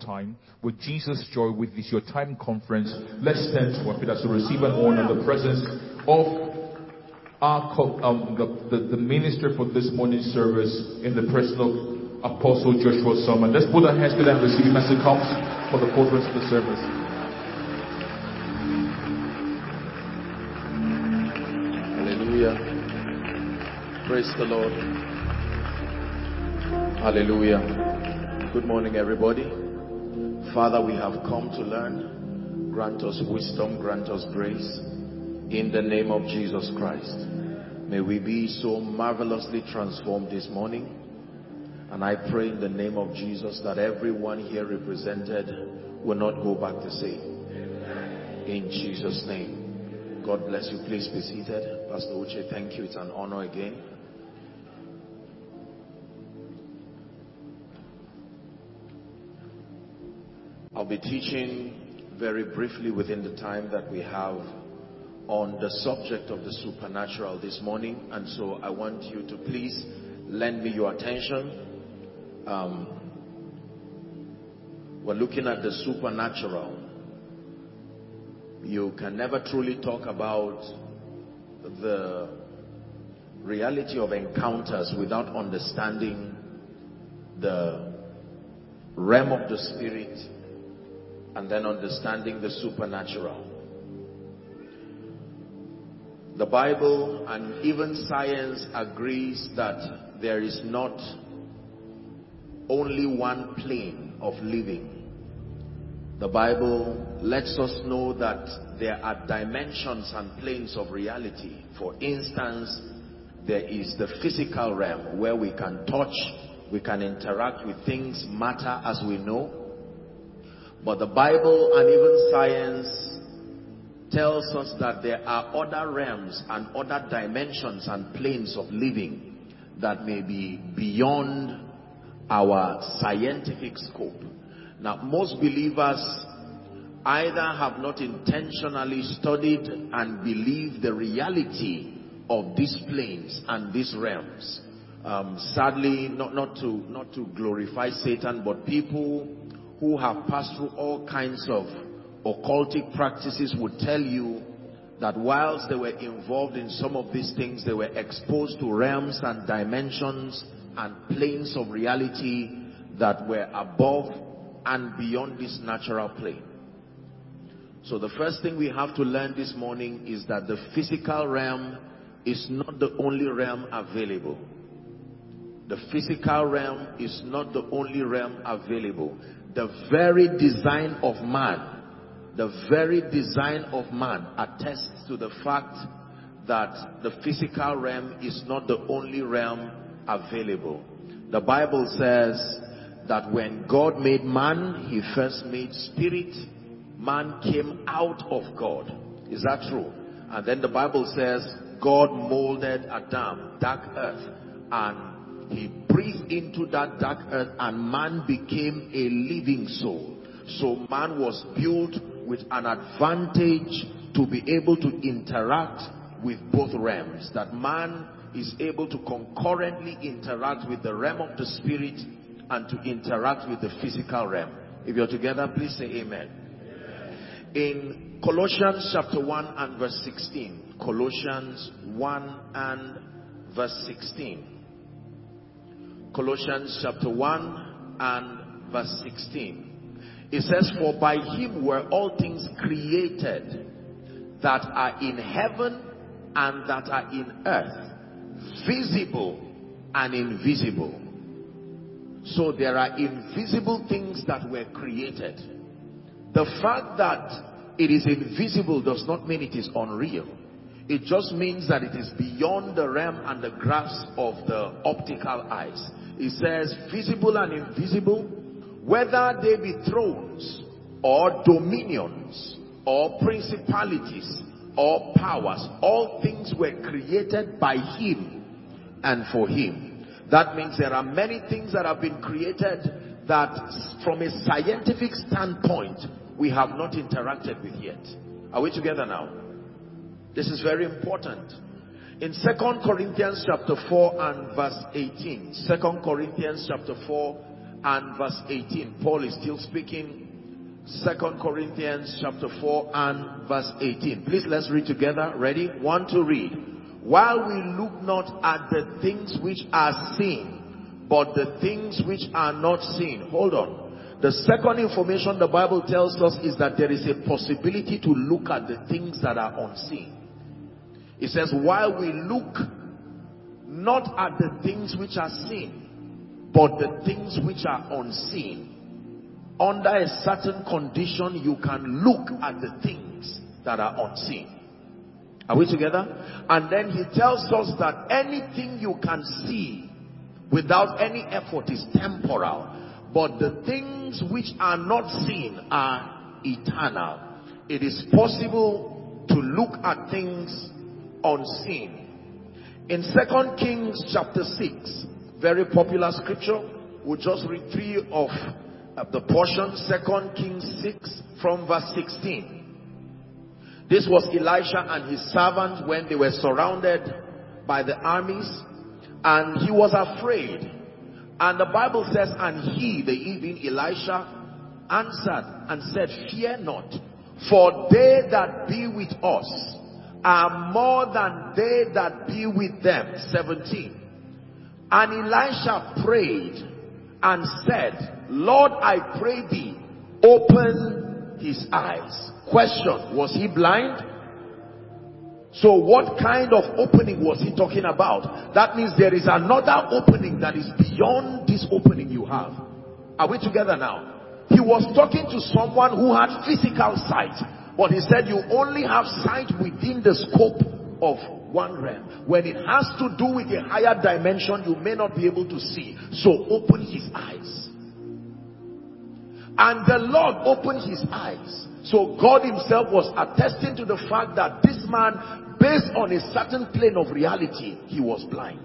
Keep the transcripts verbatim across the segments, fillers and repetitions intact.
time. With Jesus' joy, with this Your Time conference, let's stand to our feet as we receive and honor the presence of our co- um, the, the, the minister for this morning's service in the person of Apostle Joshua Selman. Let's put our hands together and receive him as he comes for the furtherance of the service. Hallelujah. Praise the Lord. Hallelujah. Good morning, everybody. Father, we have come to learn. Grant us wisdom, grant us grace. In the name of Jesus Christ. May we be so marvelously transformed this morning. And I pray in the name of Jesus that everyone here represented will not go back the same. In Jesus' name. God bless you. Please be seated. Pastor Uche, thank you. It's an honor again. I'll be teaching very briefly within the time that we have on the subject of the supernatural this morning. And so I want you to please lend me your attention. Um, we're looking at the supernatural. You can never truly talk about the reality of encounters without understanding the realm of the spirit and then understanding the supernatural. The Bible and even science agrees that there is not only one plane of living. The Bible lets us know that there are dimensions and planes of reality. For instance, there is the physical realm where we can touch, we can interact with things, matter as we know. But the Bible and even science tells us that there are other realms and other dimensions and planes of living that may be beyond our scientific scope. Now, most believers either have not intentionally studied and believed the reality of these planes and these realms. Um, sadly, not, not to not to glorify Satan, but people who have passed through all kinds of occultic practices would tell you that whilst they were involved in some of these things, they were exposed to realms and dimensions and planes of reality that were above and beyond this natural plane. So the first thing we have to learn this morning is that the physical realm is not the only realm available. The physical realm is not the only realm available. The very design of man, the very design of man attests to the fact that the physical realm is not the only realm available. The Bible says that when God made man, he first made spirit. Man came out of God. Is that true? And then the Bible says God molded Adam, dark earth, and he breathed into that dark earth, and man became a living soul. So man was built with an advantage to be able to interact with both realms. That man is able to concurrently interact with the realm of the spirit and to interact with the physical realm. If you're together, please say amen. Amen. In Colossians chapter one and verse sixteen. Colossians one and verse sixteen. Colossians chapter one and verse sixteen. It says, for by him were all things created that are in heaven and that are in earth, visible and invisible. So there are invisible things that were created. The fact that it is invisible does not mean it is unreal. It just means that it is beyond the realm and the grasp of the optical eyes. It says visible and invisible, whether they be thrones or dominions or principalities or powers, all things were created by him and for him. That means there are many things that have been created that from a scientific standpoint we have not interacted with yet. Are we together now? This is very important. In Second Corinthians chapter four and verse eighteen. Second Corinthians chapter four and verse eighteen. Paul is still speaking. Second Corinthians chapter four and verse eighteen. Please, let's read together. Ready? One to read. While we look not at the things which are seen, but the things which are not seen. Hold on. The second information the Bible tells us is that there is a possibility to look at the things that are unseen. It says, while we look not at the things which are seen, but the things which are unseen. Under a certain condition, you can look at the things that are unseen. Are we together? And then he tells us that anything you can see without any effort is temporal, but the things which are not seen are eternal. It is possible to look at things unseen. In Second Kings chapter six, very popular scripture, we'll just read three of the portions. Second Kings six from verse sixteen. This was Elisha and his servant when they were surrounded by the armies, and he was afraid. And the Bible says, and he, the even Elisha, answered and said, fear not, for they that be with us are more than they that be with them. seventeen. And Elisha prayed and said, Lord, I pray thee, open his eyes. Question, was he blind? So what kind of opening was he talking about? That means there is another opening that is beyond this opening you have. Are we together now? He was talking to someone who had physical sight, but he said you only have sight within the scope of one realm. When it has to do with a higher dimension, you may not be able to see. So open his eyes. And the Lord opened his eyes. So God himself was attesting to the fact that this man, based on a certain plane of reality, he was blind.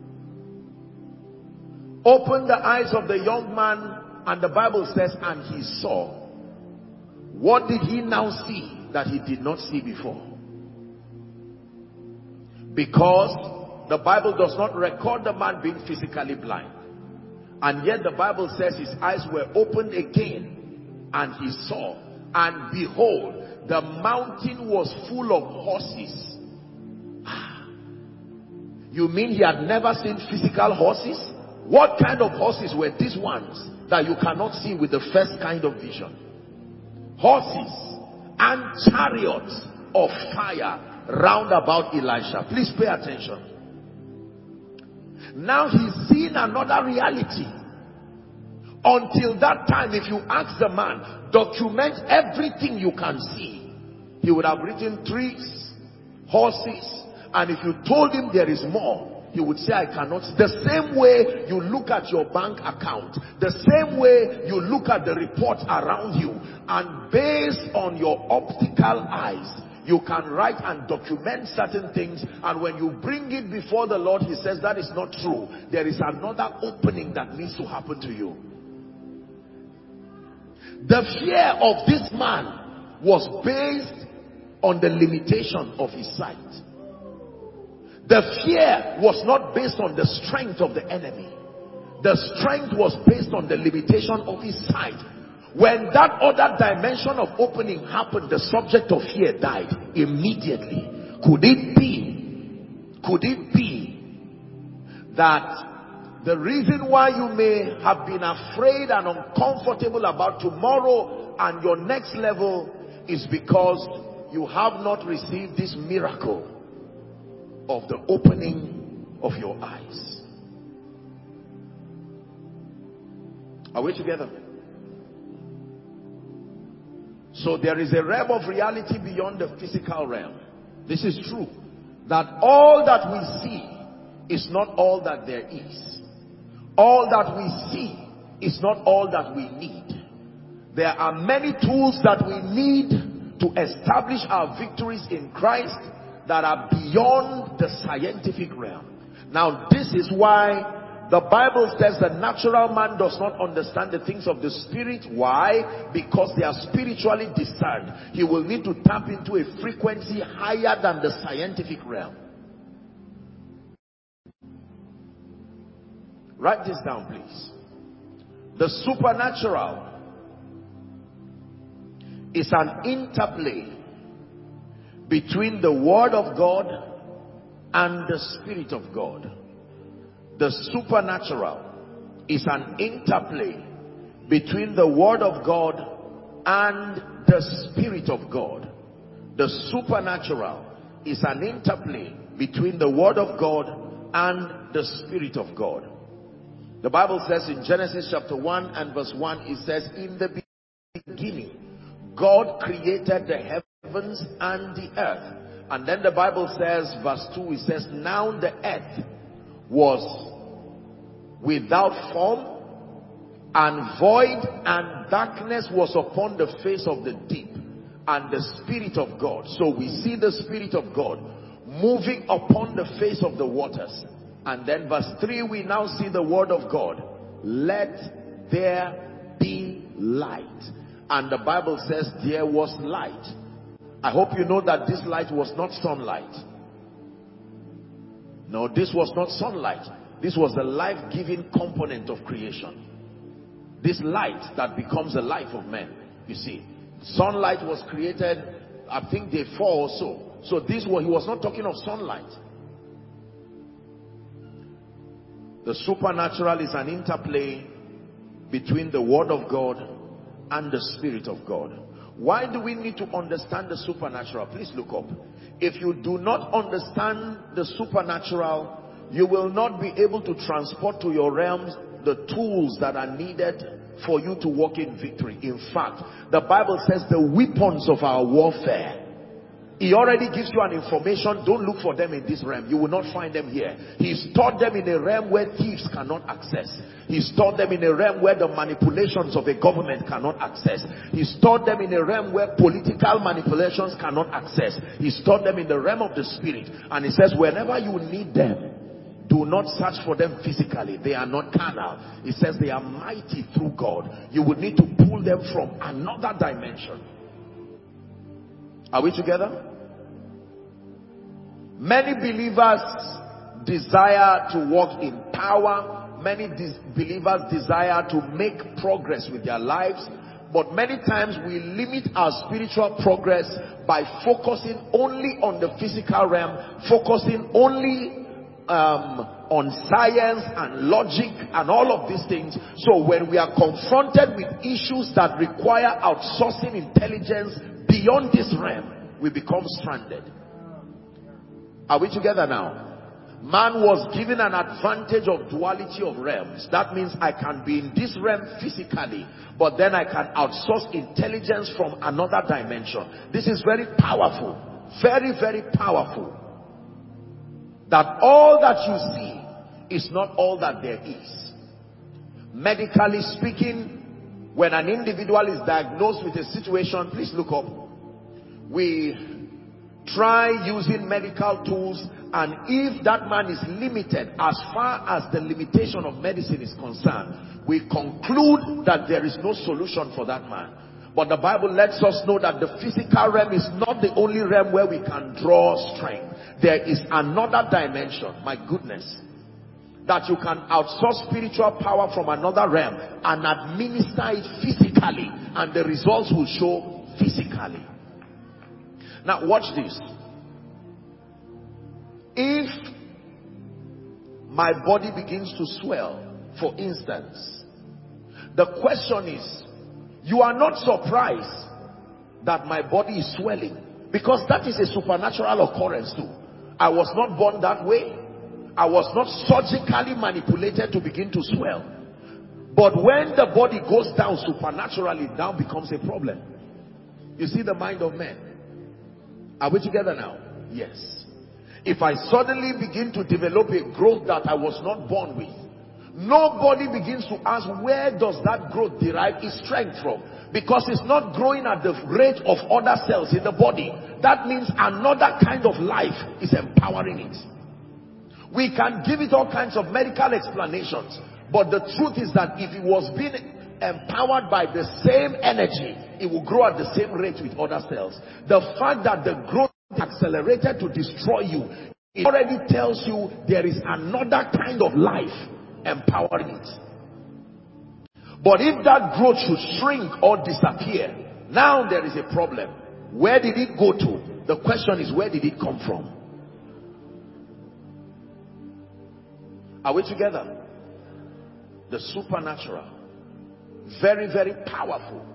Opened the eyes of the young man, and the Bible says, and he saw. What did he now see that he did not see before? Because the Bible does not record the man being physically blind. And yet the Bible says his eyes were opened again, and he saw. And behold, the mountain was full of horses. You mean he had never seen physical horses? What kind of horses were these ones that you cannot see with the first kind of vision? Horses and chariots of fire round about Elisha. Please pay attention. Now he's seen another reality. Until that time, if you ask the man, document everything you can see, he would have written trees, horses, and if you told him there is more, he would say, I cannot. The same way you look at your bank account, the same way you look at the reports around you, and based on your optical eyes, you can write and document certain things, and when you bring it before the Lord, he says that is not true. There is another opening that needs to happen to you. The fear of this man was based on the limitation of his sight. The fear was not based on the strength of the enemy. The strength was based on the limitation of his sight. When that other dimension of opening happened, the subject of fear died immediately. Could it be, could it be that the reason why you may have been afraid and uncomfortable about tomorrow and your next level is because you have not received this miracle of the opening of your eyes? Are we together? So there is a realm of reality beyond the physical realm. This is true. That all that we see is not all that there is. All that we see is not all that we need. There are many tools that we need to establish our victories in Christ that are beyond the scientific realm. Now, this is why the Bible says the natural man does not understand the things of the spirit. Why? Because they are spiritually discerned. He will need to tap into a frequency higher than the scientific realm. Write this down, please. The supernatural is an interplay between the Word of God and the Spirit of God. The supernatural is an interplay between the Word of God and the Spirit of God. The supernatural is an interplay between the Word of God and the Spirit of God. The Bible says in Genesis chapter one and verse one, it says, in the beginning, God created the heavens and the earth. And then the Bible says, verse two, it says, now the earth was without form and void, and darkness was upon the face of the deep, and the Spirit of God. So we see the Spirit of God moving upon the face of the waters. And then verse three, we now see the Word of God. Let there be light. And the Bible says there was light. I hope you know that this light was not sunlight. No, this was not sunlight. This was the life-giving component of creation. This light that becomes the life of men. You see, sunlight was created, I think day four or so. So this was, he was not talking of sunlight. The supernatural is an interplay between the Word of God and the Spirit of God. Why do we need to understand the supernatural? Please look up. If you do not understand the supernatural, you will not be able to transport to your realms the tools that are needed for you to walk in victory. In fact, the Bible says the weapons of our warfare. He already gives you an information. Don't look for them in this realm. You will not find them here. He's stored them in a realm where thieves cannot access. He's stored them in a realm where the manipulations of a government cannot access. He stored them in a realm where political manipulations cannot access. He stored them in the realm of the Spirit. And he says, whenever you need them, do not search for them physically. They are not carnal. It says they are mighty through God. You would need to pull them from another dimension. Are we together? Many believers desire to walk in power. Many believers desire to make progress with their lives. But many times we limit our spiritual progress by focusing only on the physical realm, focusing only um, on science and logic and all of these things. So when we are confronted with issues that require outsourcing intelligence beyond this realm, we become stranded. Are we together now? Man was given an advantage of duality of realms. That means I can be in this realm physically, but then I can outsource intelligence from another dimension. This is very powerful. Very, very powerful. That all that you see is not all that there is. Medically speaking, when an individual is diagnosed with a situation, please look up. We try using medical tools, and if that man is limited as far as the limitation of medicine is concerned, we conclude that there is no solution for that man. But the Bible lets us know that the physical realm is not the only realm where we can draw strength. There is another dimension, my goodness, that you can outsource spiritual power from another realm and administer it physically, and the results will show physically. Now watch this. If my body begins to swell, for instance, the question is, you are not surprised that my body is swelling, because that is a supernatural occurrence too. I was not born that way. I was not surgically manipulated to begin to swell. But when the body goes down supernaturally, it now becomes a problem. You see the mind of man. Are we together now? Yes. If I suddenly begin to develop a growth that I was not born with, nobody begins to ask, where does that growth derive its strength from? Because it's not growing at the rate of other cells in the body. That means another kind of life is empowering it. We can give it all kinds of medical explanations, but the truth is that if it was being empowered by the same energy, it will grow at the same rate with other cells. The fact that the growth accelerated to destroy you, it already tells you there is another kind of life empowering it. But if that growth should shrink or disappear, now there is a problem. Where did it go to? The question is, where did it come from? Are we together? The supernatural. Very, very powerful.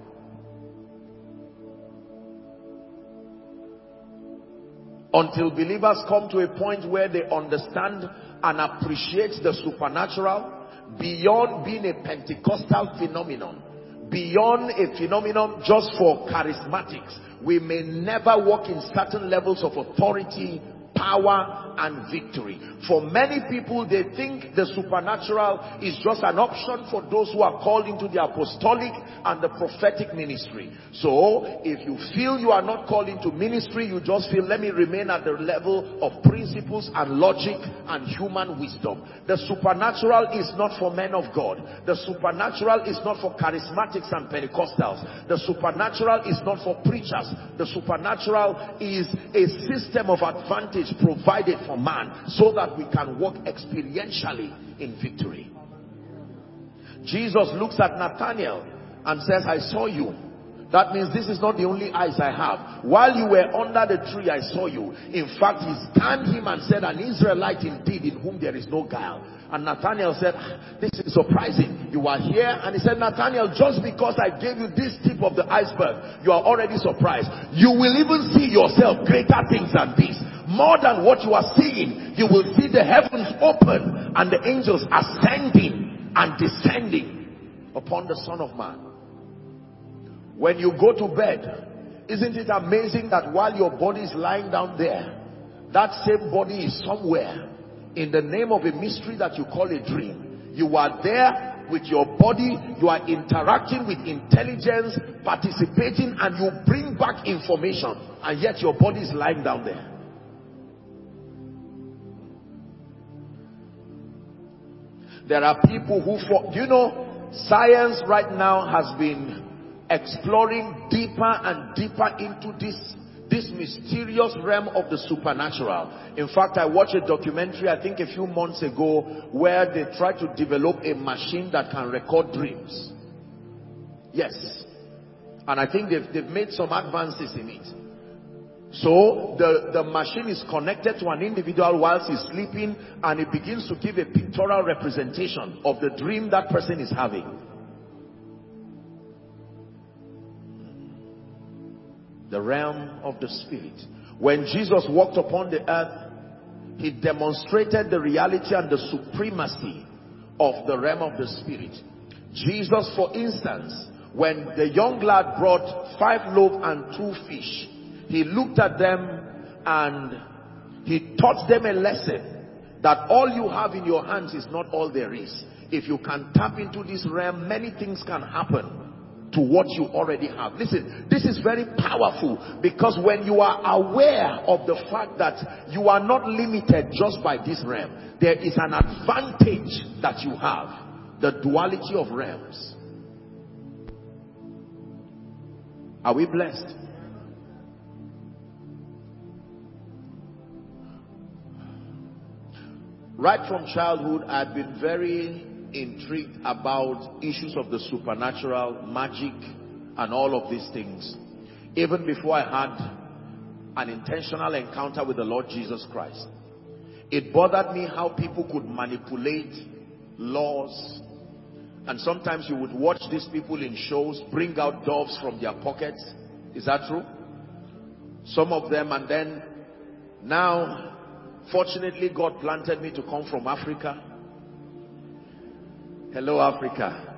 Until believers come to a point where they understand and appreciate the supernatural beyond being a Pentecostal phenomenon, beyond a phenomenon just for charismatics. We may never walk in certain levels of authority, power, and victory. For many people, they think the supernatural is just an option for those who are called into the apostolic and the prophetic ministry. So, if you feel you are not called into ministry, you just feel, let me remain at the level of principles and logic and human wisdom. The supernatural is not for men of God. The supernatural is not for charismatics and Pentecostals. The supernatural is not for preachers. The supernatural is a system of advantage provided for man so that we can walk experientially in victory. Jesus looks at Nathanael and says, I saw you. That means this is not the only eyes I have. While you were under the tree, I saw you. In fact, he scanned him and said, an Israelite indeed, in whom there is no guile. And Nathanael said, this is surprising. You are here. And he said, Nathanael, just because I gave you this tip of the iceberg, you are already surprised. You will even see yourself greater things than this. More than what you are seeing. You will see the heavens open and the angels ascending and descending upon the Son of Man. When you go to bed, isn't it amazing that while your body is lying down there, that same body is somewhere in the name of a mystery that you call a dream. You are there with your body, you are interacting with intelligence, participating, and you bring back information, and yet your body is lying down there. There are people who, for, you know, science right now has been exploring deeper and deeper into this this mysterious realm of the supernatural. In fact, I watched a documentary I think a few months ago where they tried to develop a machine that can record dreams. Yes. And I think they've, they've made some advances in it. So the, the machine is connected to an individual whilst he's sleeping, and it begins to give a pictorial representation of the dream that person is having. The realm of the spirit. When Jesus walked upon the earth, he demonstrated the reality and the supremacy of the realm of the spirit. Jesus, for instance, when the young lad brought five loaves and two fish, he looked at them and he taught them a lesson that all you have in your hands is not all there is. If you can tap into this realm, many things can happen to what you already have. Listen, this is very powerful, because when you are aware of the fact that you are not limited just by this realm, there is an advantage that you have, the duality of realms. Are we blessed? Right from childhood, I had been very intrigued about issues of the supernatural, magic, and all of these things. Even before I had an intentional encounter with the Lord Jesus Christ, it bothered me how people could manipulate laws. And sometimes you would watch these people in shows bring out doves from their pockets. Is that true? Some of them. And then now, fortunately, God planted me to come from Africa. Hello, Africa.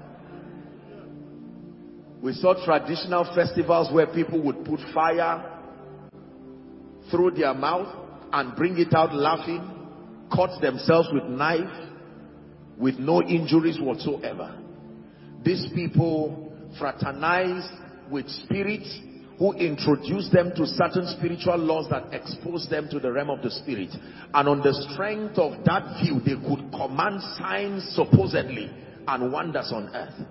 We saw traditional festivals where people would put fire through their mouth and bring it out laughing, cut themselves with knife with no injuries whatsoever. These people fraternized with spirits who introduced them to certain spiritual laws that exposed them to the realm of the spirit. And on the strength of that view, they could command signs supposedly and wonders on earth.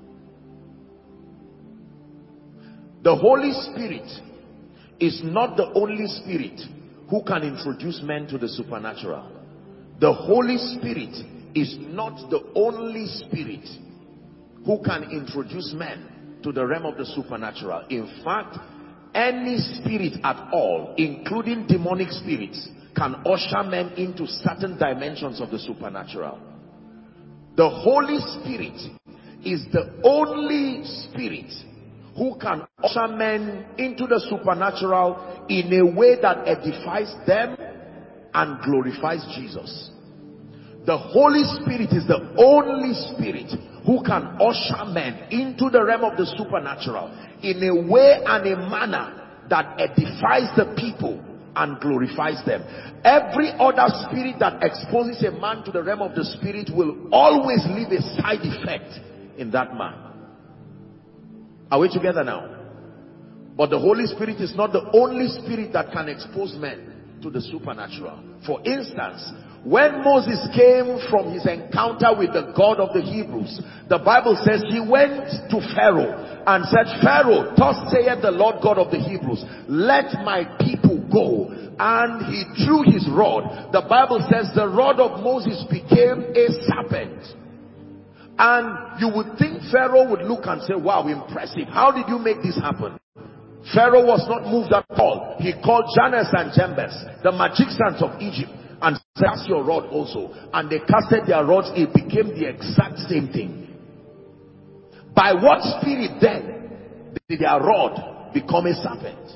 The Holy Spirit is not the only spirit who can introduce men to the supernatural. The Holy Spirit is not the only spirit who can introduce men to the realm of the supernatural. In fact, any spirit at all, including demonic spirits, can usher men into certain dimensions of the supernatural. The Holy Spirit is the only spirit who can usher men into the supernatural in a way that edifies them and glorifies Jesus. The Holy Spirit is the only spirit who can usher men into the realm of the supernatural in a way and a manner that edifies the people and glorifies them. Every other spirit that exposes a man to the realm of the spirit will always leave a side effect in that man. Are we together now? But the Holy Spirit is not the only spirit that can expose men to the supernatural. For instance, when Moses came from his encounter with the God of the Hebrews, the Bible says he went to Pharaoh and said, Pharaoh, thus saith the Lord God of the Hebrews, let my people go. And he drew his rod. The Bible says the rod of Moses became a serpent. And you would think Pharaoh would look and say, wow, impressive. How did you make this happen? Pharaoh was not moved at all. He called Jannes and Jambres, the magicians of Egypt, and said, cast your rod also. And they casted their rods. It became the exact same thing. By what spirit then did their rod become a serpent?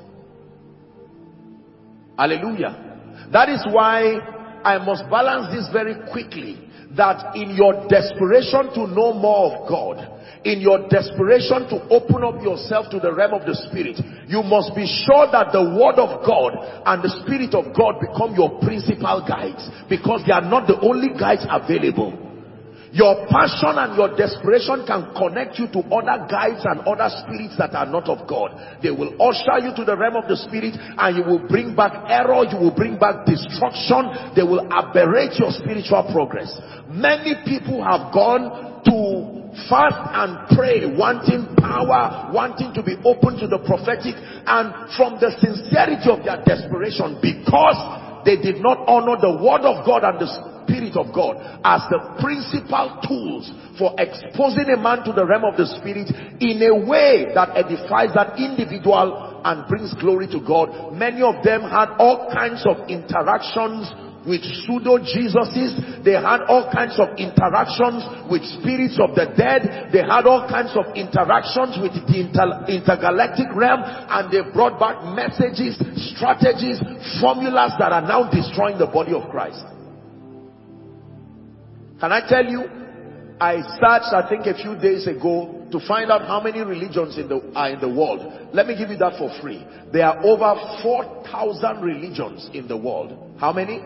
Hallelujah. That is why I must balance this very quickly. That in your desperation to know more of God, in your desperation to open up yourself to the realm of the Spirit, you must be sure that the Word of God and the Spirit of God become your principal guides, because they are not the only guides available. Your passion and your desperation can connect you to other guides and other spirits that are not of God. They will usher you to the realm of the Spirit, and you will bring back error, you will bring back destruction, they will aberrate your spiritual progress. Many people have gone to fast and pray, wanting power, wanting to be open to the prophetic, and from the sincerity of their desperation, because they did not honor the Word of God and the Spirit of God as the principal tools for exposing a man to the realm of the Spirit in a way that edifies that individual and brings glory to God. Many of them had all kinds of interactions with pseudo-Jesuses. They had all kinds of interactions with spirits of the dead. They had all kinds of interactions with the inter intergalactic realm, and they brought back messages, strategies, formulas that are now destroying the body of Christ. Can I tell you, I searched, I think a few days ago, to find out how many religions in the, are in the world. Let me give you that for free. There are over four thousand religions in the world. How many?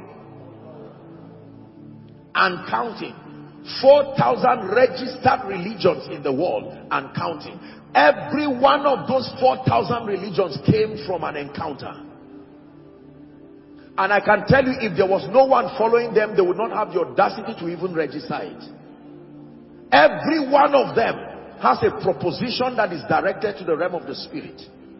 And counting. four thousand registered religions in the world and counting. Every one of those four thousand religions came from an encounter. And I can tell you, if there was no one following them, they would not have the audacity to even register it. Every one of them has a proposition that is directed to the realm of the Spirit.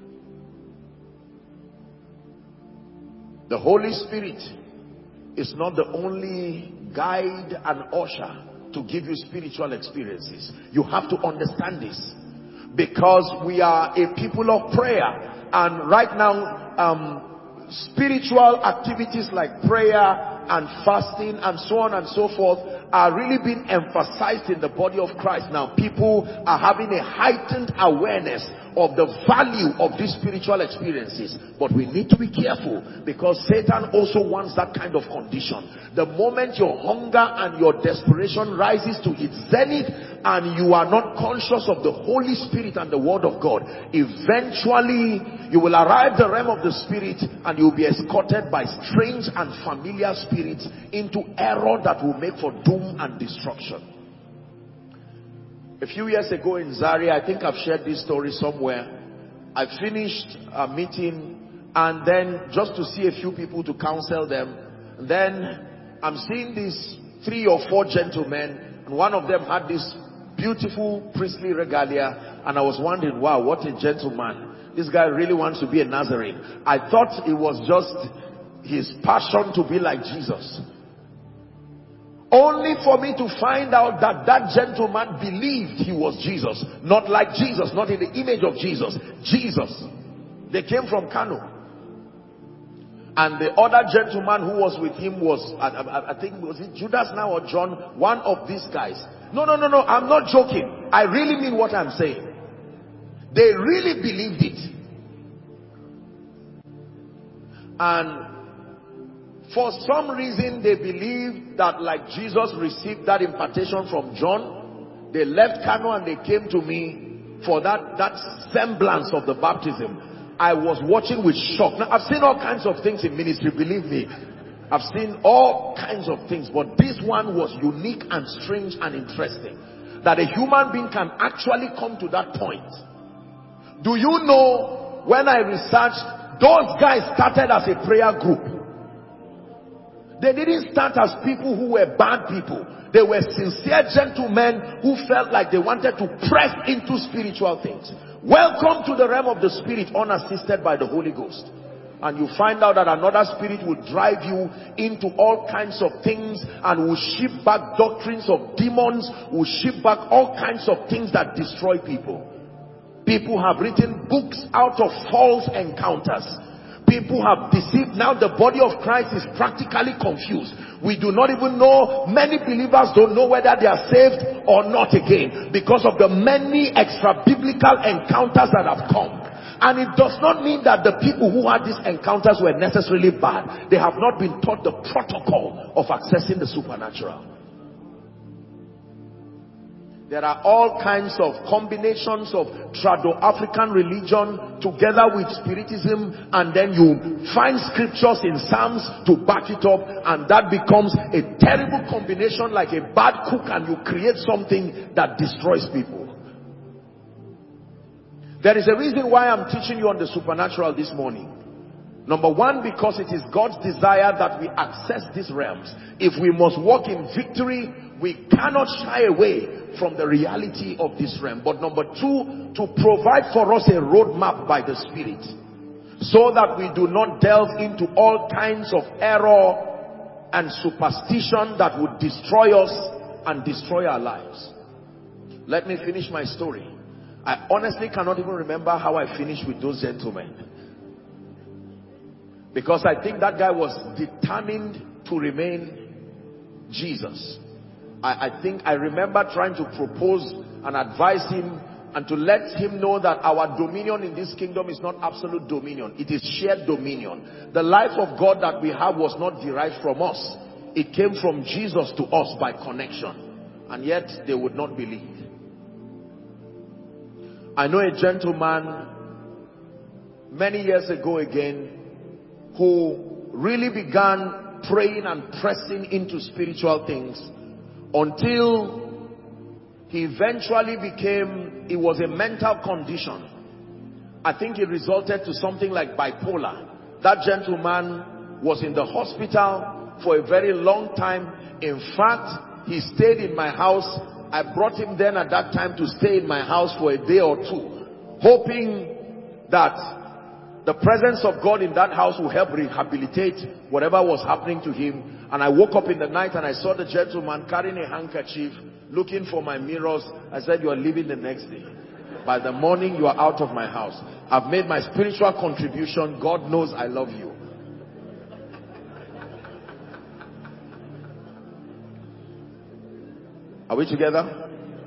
The Holy Spirit is not the only guide and usher to give you spiritual experiences. You have to understand this, because we are a people of prayer, and right now um, spiritual activities like prayer and fasting and so on and so forth are really being emphasized in the body of Christ. Now people are having a heightened awareness of the value of these spiritual experiences, but we need to be careful, because Satan also wants that kind of condition. The moment your hunger and your desperation rises to its zenith and you are not conscious of the Holy Spirit and the Word of God, eventually you will arrive at the realm of the Spirit and you will be escorted by strange and familiar spirits into error that will make for doom and destruction. A few years ago in Zaria, I think I've shared this story somewhere. I finished a meeting, and then just to see a few people to counsel them, then I'm seeing these three or four gentlemen, and one of them had this beautiful priestly regalia, and I was wondering, wow, what a gentleman. This guy really wants to be a Nazarene. I thought it was just his passion to be like Jesus. Only for me to find out that that gentleman believed he was Jesus. Not like Jesus, not in the image of Jesus. Jesus. They came from Kano. And the other gentleman who was with him was, I, I, I think, was it Judas now or John? One of these guys. No, no, no, no, I'm not joking. I really mean what I'm saying. They really believed it. And for some reason they believed that like Jesus received that impartation from John, they left Kano and they came to me for that, that semblance of the baptism. I was watching with shock. Now, I've seen all kinds of things in ministry, believe me. I've seen all kinds of things, but this one was unique and strange and interesting. That a human being can actually come to that point. Do you know, when I researched, those guys started as a prayer group. They didn't start as people who were bad people. They were sincere gentlemen who felt like they wanted to press into spiritual things. Welcome to the realm of the spirit, unassisted by the Holy Ghost. And you find out that another spirit will drive you into all kinds of things and will ship back doctrines of demons, will ship back all kinds of things that destroy people. People have written books out of false encounters. People have deceived. Now the body of Christ is practically confused. We do not even know, many believers don't know whether they are saved or not again, because of the many extra biblical encounters that have come. And it does not mean that the people who had these encounters were necessarily bad. They have not been taught the protocol of accessing the supernatural. There are all kinds of combinations of Trado-African religion together with spiritism, and then you find scriptures in Psalms to back it up, and that becomes a terrible combination, like a bad cook, and you create something that destroys people. There is a reason why I'm teaching you on the supernatural this morning. Number one, because it is God's desire that we access these realms. If we must walk in victory, we cannot shy away from the reality of this realm. But number two, to provide for us a roadmap by the Spirit, so that we do not delve into all kinds of error and superstition that would destroy us and destroy our lives. Let me finish my story. I honestly cannot even remember how I finished with those gentlemen, because I think that guy was determined to remain Jesus. I, I think I remember trying to propose and advise him and to let him know that our dominion in this kingdom is not absolute dominion. It is shared dominion. The life of God that we have was not derived from us. It came from Jesus to us by connection. And yet they would not believe. I know a gentleman many years ago again who really began praying and pressing into spiritual things until he eventually became, it was a mental condition. I think it resulted to something like bipolar. That gentleman was in the hospital for a very long time. In fact, he stayed in my house. I brought him then at that time to stay in my house for a day or two, hoping that the presence of God in that house will help rehabilitate whatever was happening to him. And I woke up in the night and I saw the gentleman carrying a handkerchief, looking for my mirrors. I said, you are leaving the next day. By the morning, you are out of my house. I've made my spiritual contribution. God knows I love you. Are we together?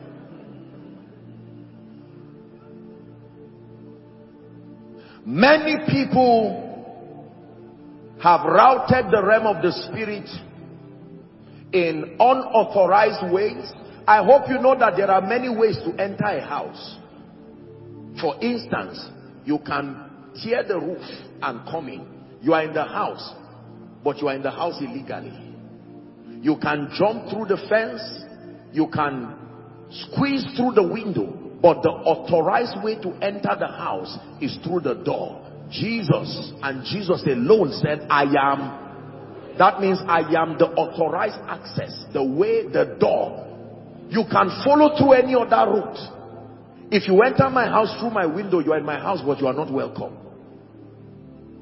Many people have routed the realm of the spirit in unauthorized ways. I hope you know that there are many ways to enter a house. For instance, you can tear the roof and come in. You are in the house, but you are in the house illegally. You can jump through the fence. You can squeeze through the window. But the authorized way to enter the house is through the door. Jesus and Jesus alone said, I am. That means I am the authorized access, the way, the door. You can follow through any other route. If you enter my house through my window, you are in my house, but you are not welcome.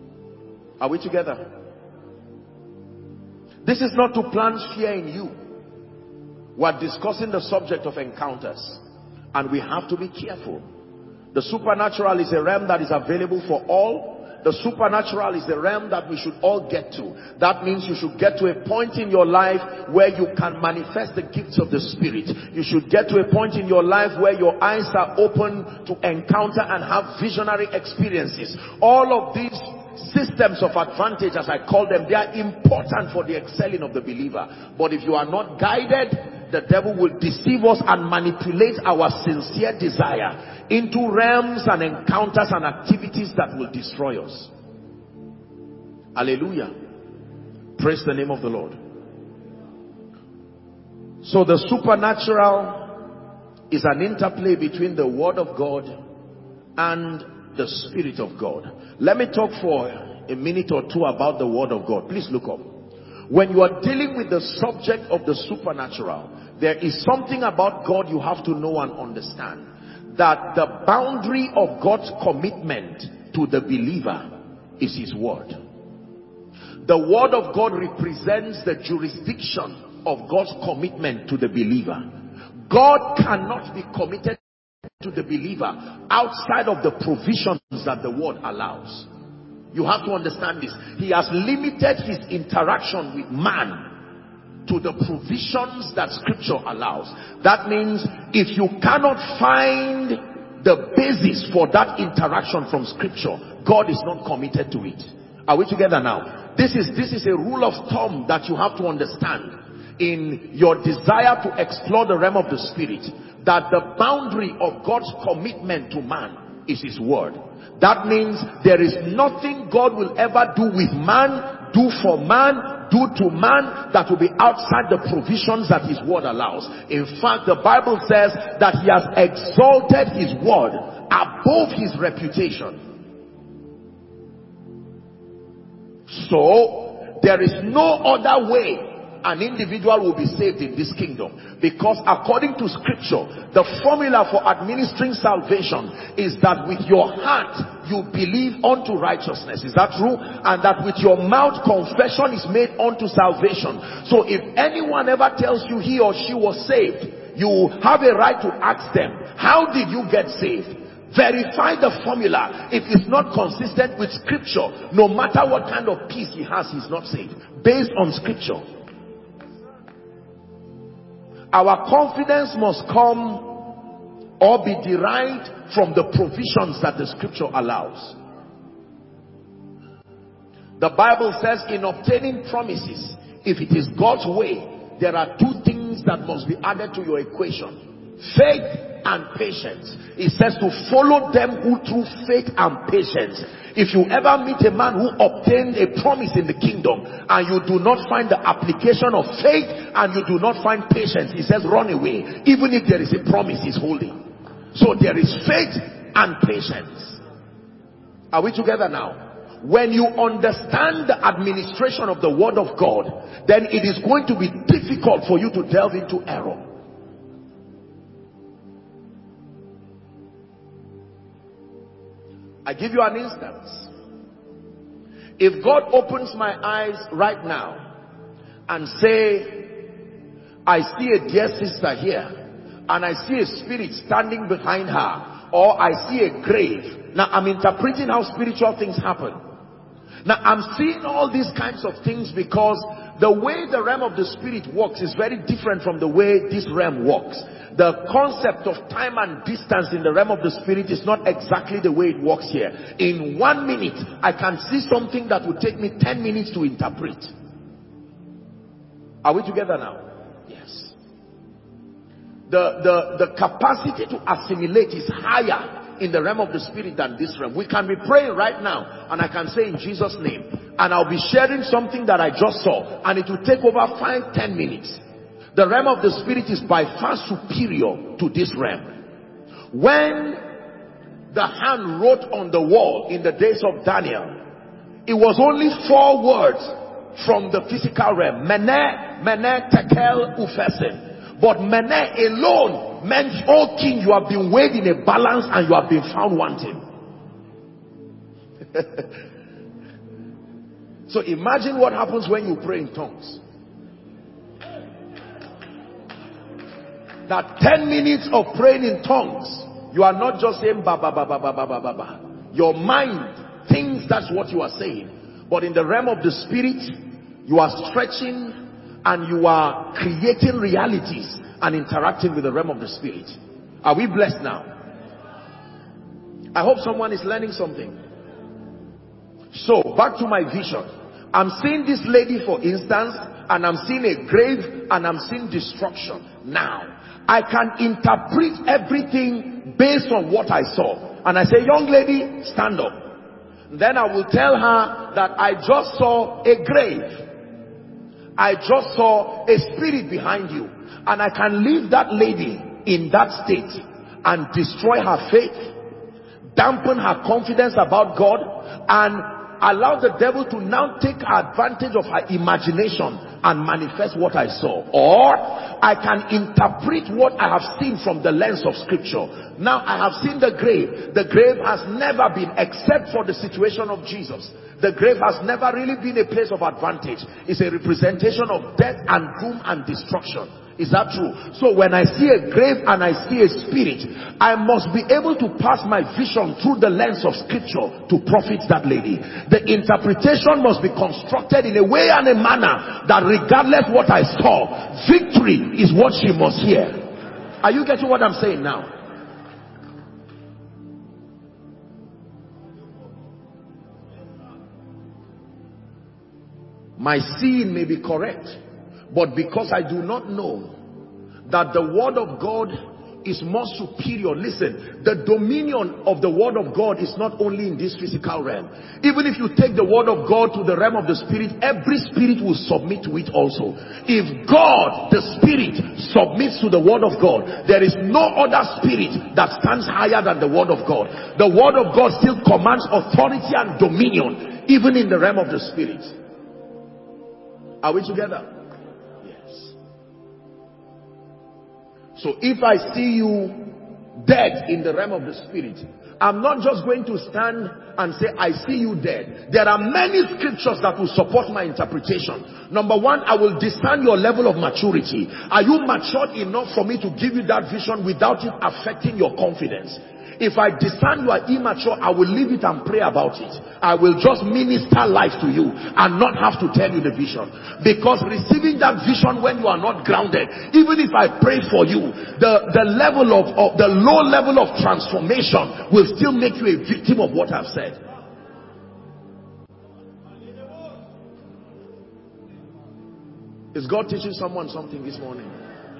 Are we together? This is not to plant fear in you. We're discussing the subject of encounters, and we have to be careful. The supernatural is a realm that is available for all. The supernatural is the realm that we should all get to. That means you should get to a point in your life where you can manifest the gifts of the Spirit. You should get to a point in your life where your eyes are open to encounter and have visionary experiences. All of these systems of advantage, as I call them, they are important for the excelling of the believer. But if you are not guided, the devil will deceive us and manipulate our sincere desire into realms and encounters and activities that will destroy us. Hallelujah. Praise the name of the Lord. So the supernatural is an interplay between the Word of God and the Spirit of God. Let me talk for a minute or two about the Word of God. Please look up. When you are dealing with the subject of the supernatural, there is something about God you have to know and understand. That the boundary of God's commitment to the believer is His Word. The Word of God represents the jurisdiction of God's commitment to the believer. God cannot be committed to the believer outside of the provisions that the Word allows. You have to understand this. He has limited His interaction with man to the provisions that Scripture allows. That means if you cannot find the basis for that interaction from Scripture, God is not committed to it. Are we together now? This is, this is a rule of thumb that you have to understand in your desire to explore the realm of the Spirit, that the boundary of God's commitment to man is His Word. That means there is nothing God will ever do with man, do for man, do to man that will be outside the provisions that His Word allows. In fact, the Bible says that He has exalted His Word above His reputation. So, there is no other way an individual will be saved in this kingdom, because according to Scripture, the formula for administering salvation is that with your heart you believe unto righteousness. Is that true? And that with your mouth confession is made unto salvation. So if anyone ever tells you he or she was saved, you have a right to ask them, how did you get saved? Verify the formula. If it's not consistent with Scripture, no matter what kind of peace he has, he's not saved. Based on Scripture. Our confidence must come or be derived from the provisions that the Scripture allows. The Bible says in obtaining promises, if it is God's way, there are two things that must be added to your equation: faith and patience. It says to follow them who through faith and patience. If you ever meet a man who obtained a promise in the kingdom and you do not find the application of faith and you do not find patience, he says run away. Even if there is a promise he's holding. So there is faith and patience. Are we together now? When you understand the administration of the Word of God, then it is going to be difficult for you to delve into error. I give you an instance. If God opens my eyes right now and say, I see a dear sister here, and I see a spirit standing behind her, or I see a grave. Now I'm interpreting how spiritual things happen. Now I'm seeing all these kinds of things because the way the realm of the Spirit works is very different from the way this realm works. The concept of time and distance in the realm of the Spirit is not exactly the way it works here. In one minute, I can see something that would take me ten minutes to interpret. Are we together now? Yes. The, the, the capacity to assimilate is higher in the realm of the Spirit than this realm. We can be praying right now, and I can say in Jesus' name, and I'll be sharing something that I just saw, and it will take over five, ten minutes. The realm of the Spirit is by far superior to this realm. When the hand wrote on the wall in the days of Daniel, it was only four words from the physical realm. Mene, Mene, Tekel, Upharsin. But Mene alone meant, oh king, you have been weighed in a balance and you have been found wanting. So imagine what happens when you pray in tongues. that ten minutes of praying in tongues, you are not just saying ba ba ba ba ba ba ba ba ba. Your mind thinks that's what you are saying. But in the realm of the spirit, you are stretching and you are creating realities and interacting with the realm of the spirit. Are we blessed now? I hope someone is learning something. So, back to my vision. I'm seeing this lady, for instance, and I'm seeing a grave and I'm seeing destruction. Now, I can interpret everything based on what I saw. And I say, young lady, stand up. Then I will tell her that I just saw a grave. I just saw a spirit behind you. And I can leave that lady in that state and destroy her faith, dampen her confidence about God, and allow the devil to now take advantage of her imagination and manifest what I saw. Or I can interpret what I have seen from the lens of scripture. Now I have seen the grave. The grave has never been, except for the situation of Jesus, the grave has never really been a place of advantage. It's a representation of death and doom and destruction. Is that true? So when I see a grave and I see a spirit, I must be able to pass my vision through the lens of scripture to profit that lady. The interpretation must be constructed in a way and a manner that regardless what I saw, victory is what she must hear. Are you getting what I'm saying now? My seeing may be correct, but because I do not know that the word of God is more superior. Listen, the dominion of the word of God is not only in this physical realm. Even if you take the word of God to the realm of the spirit, every spirit will submit to it also. If God, the spirit, submits to the word of God, there is no other spirit that stands higher than the word of God. The word of God still commands authority and dominion, even in the realm of the spirit. Are we together? Yes. So if I see you dead in the realm of the spirit, I'm not just going to stand and say, I see you dead. There are many scriptures that will support my interpretation. Number one, I will discern your level of maturity. Are you matured enough for me to give you that vision without it affecting your confidence? If I discern you are immature, I will leave it and pray about it. I will just minister life to you and not have to tell you the vision. Because receiving that vision when you are not grounded, even if I pray for you, the, the level of, of the low level of transformation will still make you a victim of what I've said. Is God teaching someone something this morning?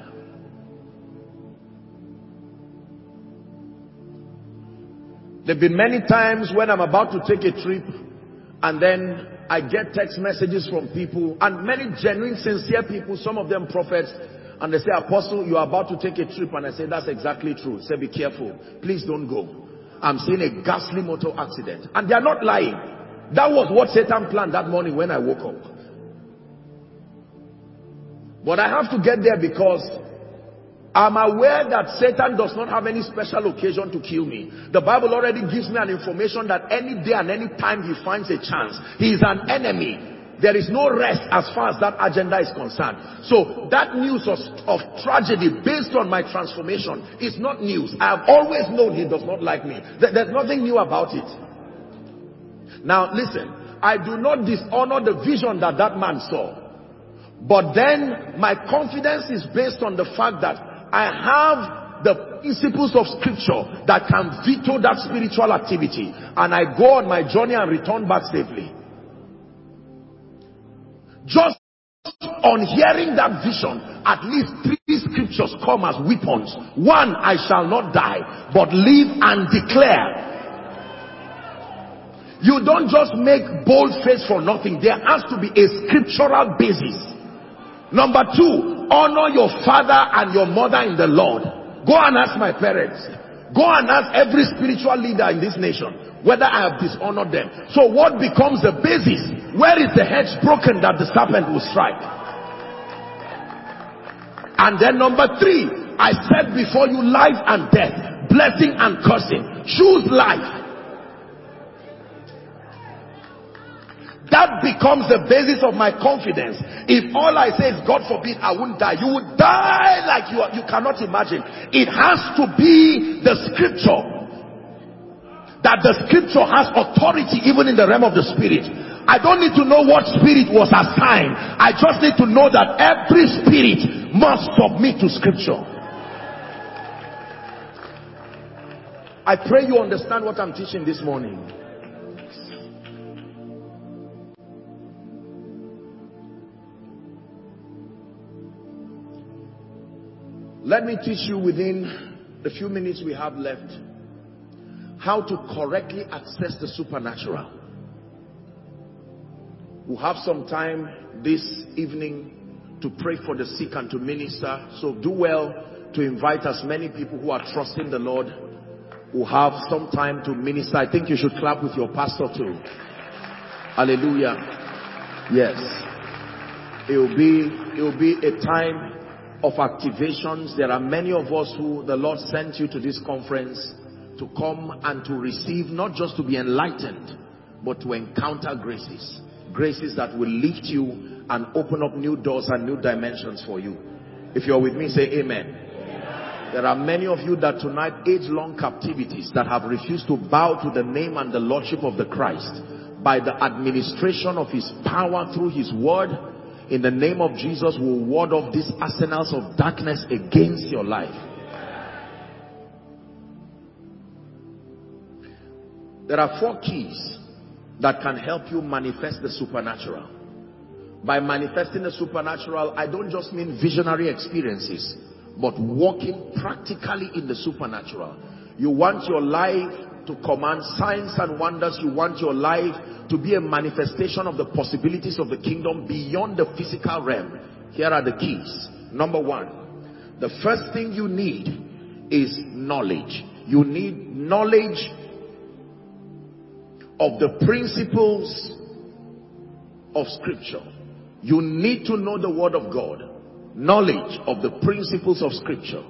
There have been many times when I'm about to take a trip and then I get text messages from people, and many genuine, sincere people, some of them prophets, and they say, Apostle, you are about to take a trip. And I say, that's exactly true. Say, be careful. Please don't go. I'm seeing a ghastly motor accident. And they are not lying. That was what Satan planned that morning when I woke up. But I have to get there because I'm aware that Satan does not have any special occasion to kill me. The Bible already gives me an information that any day and any time he finds a chance, he is an enemy. There is no rest as far as that agenda is concerned. So that news of, of tragedy based on my transformation is not news. I have always known he does not like me. There's nothing new about it. Now listen, I do not dishonor the vision that that man saw. But then my confidence is based on the fact that I have the principles of scripture that can veto that spiritual activity, and I go on my journey and return back safely. Just on hearing that vision, at least three scriptures come as weapons. One, I shall not die, but live and declare. You don't just make bold face for nothing. There has to be a scriptural basis. Number two, honor your father and your mother in the Lord. Go and ask my parents. Go and ask every spiritual leader in this nation whether I have dishonored them. So what becomes the basis? Where is the hedge broken that the serpent will strike? And then number three, I set before you life and death, blessing and cursing. Choose life. That becomes the basis of my confidence. If all I say is, God forbid, I won't die, you would die like you are, you cannot imagine. It has to be the scripture. That the scripture has authority even in the realm of the spirit. I don't need to know what spirit was assigned. I just need to know that every spirit must submit to scripture. I pray you understand what I'm teaching this morning. Let me teach you within the few minutes we have left how to correctly access the supernatural. We'll have some time this evening to pray for the sick and to minister. So do well to invite as many people who are trusting the Lord. We'll have some time to minister. I think you should clap with your pastor too. Hallelujah. Yes. It will be, it will be a time of activations. There are many of us who the Lord sent you to this conference to come and to receive, not just to be enlightened, but to encounter graces. Graces that will lift you and open up new doors and new dimensions for you. If you're with me, say amen. Amen. There are many of you that tonight, age-long captivities, that have refused to bow to the name and the lordship of the Christ by the administration of his power through his word. In the name of Jesus, will ward off these arsenals of darkness against your life. There are four keys that can help you manifest the supernatural. By manifesting the supernatural, I don't just mean visionary experiences, but walking practically in the supernatural. You want your life to command signs and wonders. You want your life to be a manifestation of the possibilities of the kingdom beyond the physical realm. Here are the keys. Number one, the first thing you need is knowledge. You need knowledge of the principles of scripture. You need to know the word of God. Knowledge of the principles of scripture.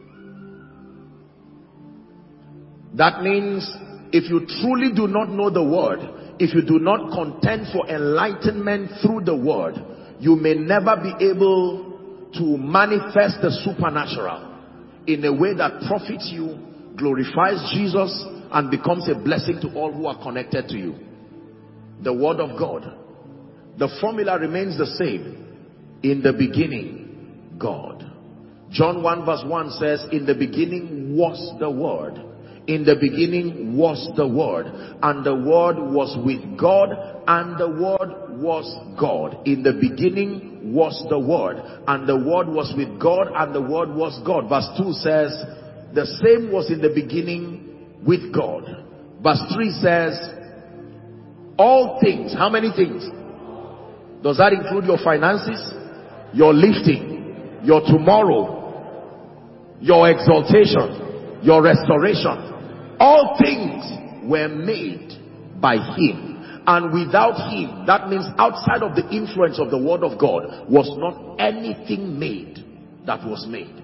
That means if you truly do not know the word, if you do not contend for enlightenment through the word, you may never be able to manifest the supernatural in a way that profits you, glorifies Jesus, and becomes a blessing to all who are connected to you. The word of God. The formula remains the same. In the beginning, God. John one verse one says, in the beginning was the word. In the beginning was the word. And the word was with God. And the word was God. In the beginning was the word. And the word was with God. And the word was God. Verse two says, the same was in the beginning with God. Verse three says, all things. How many things? Does that include your finances, your lifting, your tomorrow, your exaltation, your restoration? All things were made by him, and without him, that means outside of the influence of the word of God, was not anything made that was made.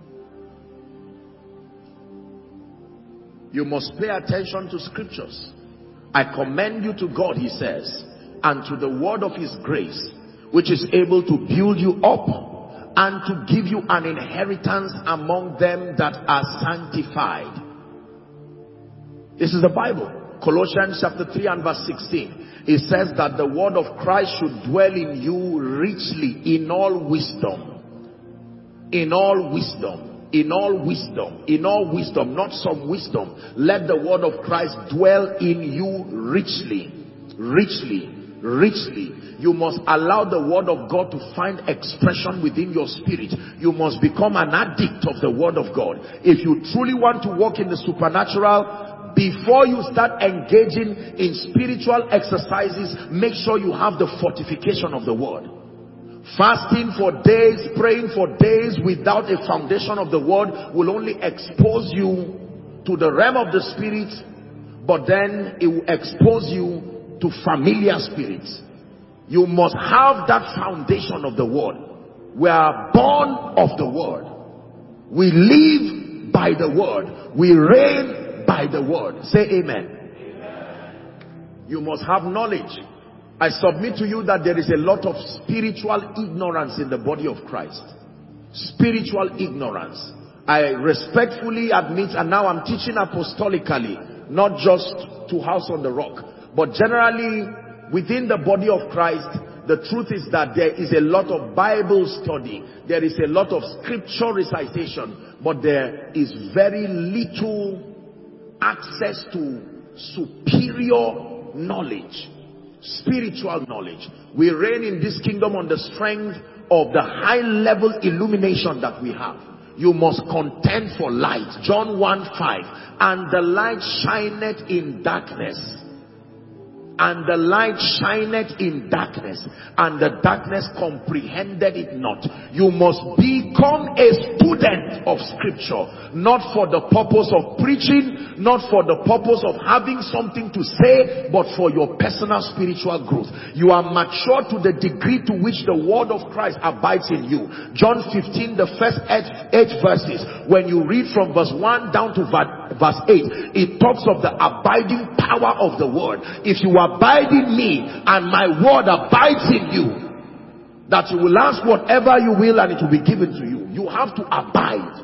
You must pay attention to scriptures. I commend you to God, he says, and to the word of his grace, which is able to build you up and to give you an inheritance among them that are sanctified. This is the Bible. Colossians chapter three and verse sixteen. It says that the word of Christ should dwell in you richly in all wisdom. In all wisdom. In all wisdom, in all wisdom, not some wisdom. Let the word of Christ dwell in you richly, richly, richly. You must allow the word of God to find expression within your spirit. You must become an addict of the word of God. If you truly want to walk in the supernatural, before you start engaging in spiritual exercises, make sure you have the fortification of the word. Fasting for days, praying for days without a foundation of the word will only expose you to the realm of the spirit, but then it will expose you to familiar spirits. You must have that foundation of the word. We are born of the word. We live by the word. We reign by the word. Say amen. Amen. You must have knowledge. I submit to you that there is a lot of spiritual ignorance in the body of Christ. Spiritual ignorance. I respectfully admit, and now I'm teaching apostolically, not just to House on the Rock, but generally within the body of Christ. The truth is that there is a lot of Bible study, there is a lot of scripture recitation, but there is very little access to superior knowledge, spiritual knowledge. We reign in this kingdom on the strength of the high level illumination that we have. You must contend for light. John one five. And the light shineth in darkness. And the light shineth in darkness, and the darkness comprehended it not. You must become a student of scripture, not for the purpose of preaching, not for the purpose of having something to say, but for your personal spiritual growth. You are mature to the degree to which the word of Christ abides in you. John fifteen, the first eight, eight verses, when you read from verse one down to verse eight, it talks of the abiding power of the word. If you abide in me and my word abides in you, that you will ask whatever you will and it will be given to you. You have to abide.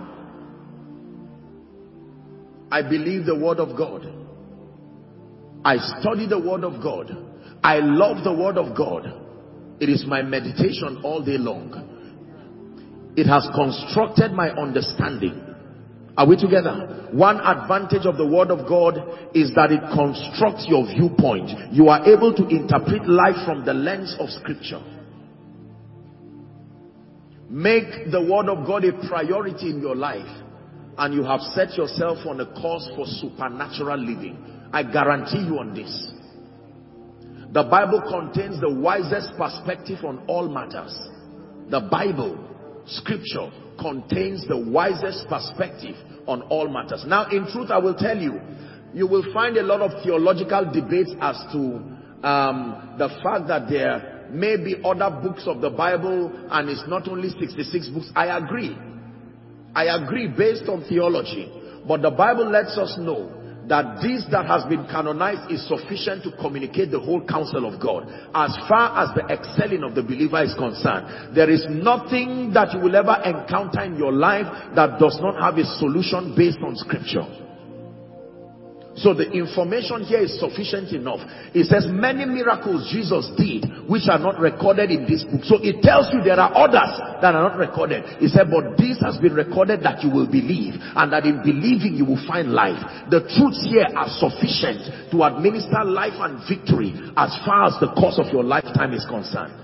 I believe the word of God. I study the word of God. I love the word of God. It is my meditation all day long. It has constructed my understanding. Are we together? One advantage of the word of God is that it constructs your viewpoint. You are able to interpret life from the lens of scripture. Make the word of God a priority in your life, and you have set yourself on a course for supernatural living. I guarantee you on this. The Bible contains the wisest perspective on all matters. The Bible, scripture, contains the wisest perspective on all matters. Now, in truth, I will tell you, you will find a lot of theological debates as to um, the fact that there may be other books of the Bible and it's not only sixty-six books. I agree. I agree based on theology. But the Bible lets us know that this that has been canonized is sufficient to communicate the whole counsel of God. As far as the excelling of the believer is concerned, there is nothing that you will ever encounter in your life that does not have a solution based on scripture. So the information here is sufficient enough. It says many miracles Jesus did which are not recorded in this book. So it tells you there are others that are not recorded. It said, but this has been recorded that you will believe, and that in believing you will find life. The truths here are sufficient to administer life and victory as far as the course of your lifetime is concerned.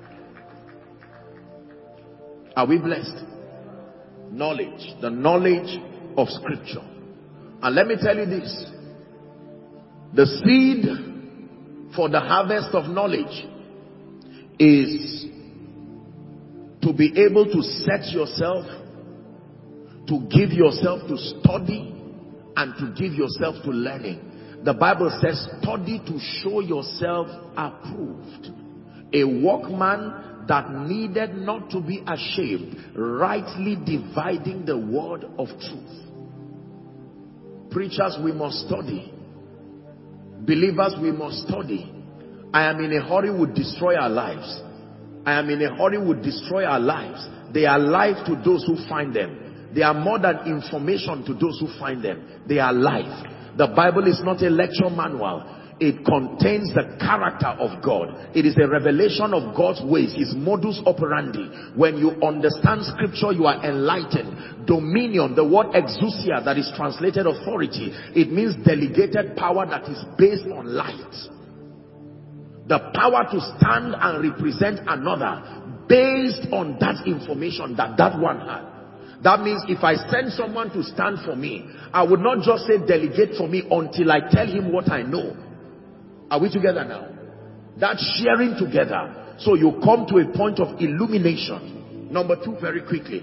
Are we blessed? Knowledge. The knowledge of scripture. And let me tell you this. The seed for the harvest of knowledge is to be able to set yourself, to give yourself to study, and to give yourself to learning. The Bible says, study to show yourself approved. A workman that needed not to be ashamed, rightly dividing the word of truth. Preachers, we must study. Believers, we must study. I am in a hurry would destroy our lives. I am in a hurry would destroy our lives. They are life to those who find them. They are more than information to those who find them. They are life. The Bible is not a lecture manual. It contains the character of God. It is a revelation of God's ways, his modus operandi. When you understand scripture, you are enlightened. Dominion, the word exousia that is translated authority, it means delegated power that is based on light. The power to stand and represent another based on that information that that one had. That means if I send someone to stand for me, I would not just say delegate for me until I tell him what I know. Are we together now? That's sharing together. So you come to a point of illumination. Number two, very quickly.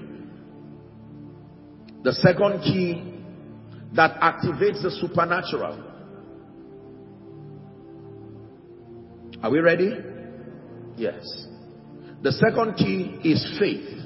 The second key that activates the supernatural. Are we ready? Yes. The second key is faith.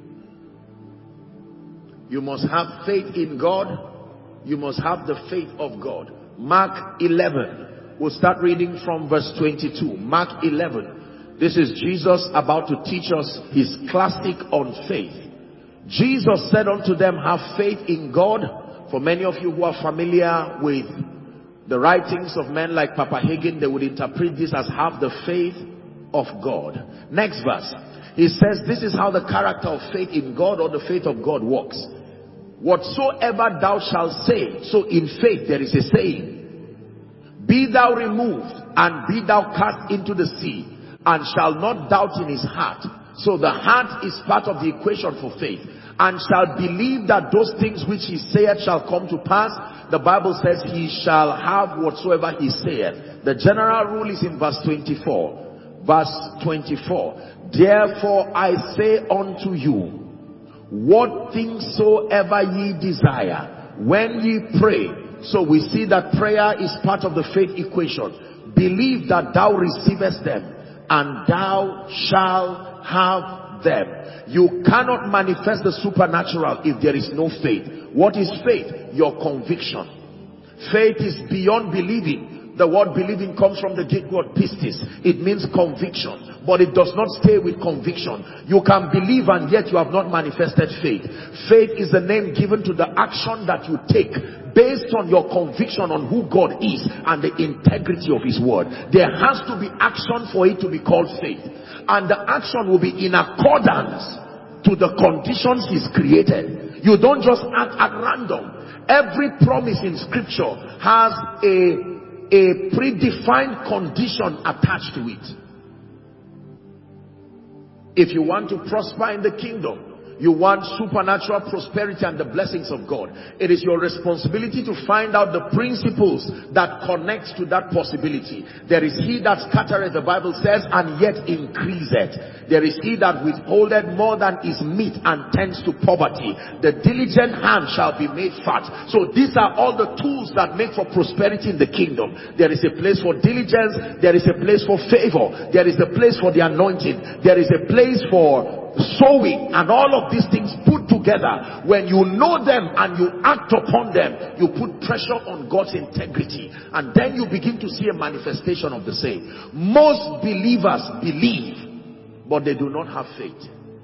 You must have faith in God. You must have the faith of God. Mark eleven. We'll start reading from verse twenty-two. Mark eleven. This is Jesus about to teach us his classic on faith. Jesus said unto them, have faith in God. For many of you who are familiar with the writings of men like Papa Hagin, they would interpret this as have the faith of God. Next verse. He says, this is how the character of faith in God or the faith of God works. Whatsoever thou shalt say, so in faith there is a saying, be thou removed and be thou cast into the sea, and shall not doubt in his heart. So the heart is part of the equation for faith. And shall believe that those things which he saith shall come to pass. The Bible says he shall have whatsoever he saith. The general rule is in verse twenty-four. Verse twenty-four. Therefore I say unto you, what things soever ye desire, when ye pray. So we see that prayer is part of the faith equation. Believe that thou receivest them, and thou shalt have them. You cannot manifest the supernatural if there is no faith. What is faith? Your conviction. Faith is beyond believing. The word believing comes from the Greek word pistis. It means conviction, but it does not stay with conviction. You can believe and yet you have not manifested faith. Faith is the name given to the action that you take based on your conviction on who God is and the integrity of his word. There has to be action for it to be called faith. And the action will be in accordance to the conditions he's created. You don't just act at random. Every promise in scripture has a, a predefined condition attached to it. If you want to prosper in the kingdom, you want supernatural prosperity and the blessings of God, it is your responsibility to find out the principles that connect to that possibility. There is he that scattereth, the Bible says, and yet increaseth. There is he that withholdeth more than is meet and tends to poverty. The diligent hand shall be made fat. So these are all the tools that make for prosperity in the kingdom. There is a place for diligence. There is a place for favor. There is a place for the anointing. There is a place for sowing, and all of these things put together. When you know them and you act upon them, you put pressure on God's integrity, and then you begin to see a manifestation of the same. Most believers believe, but they do not have faith.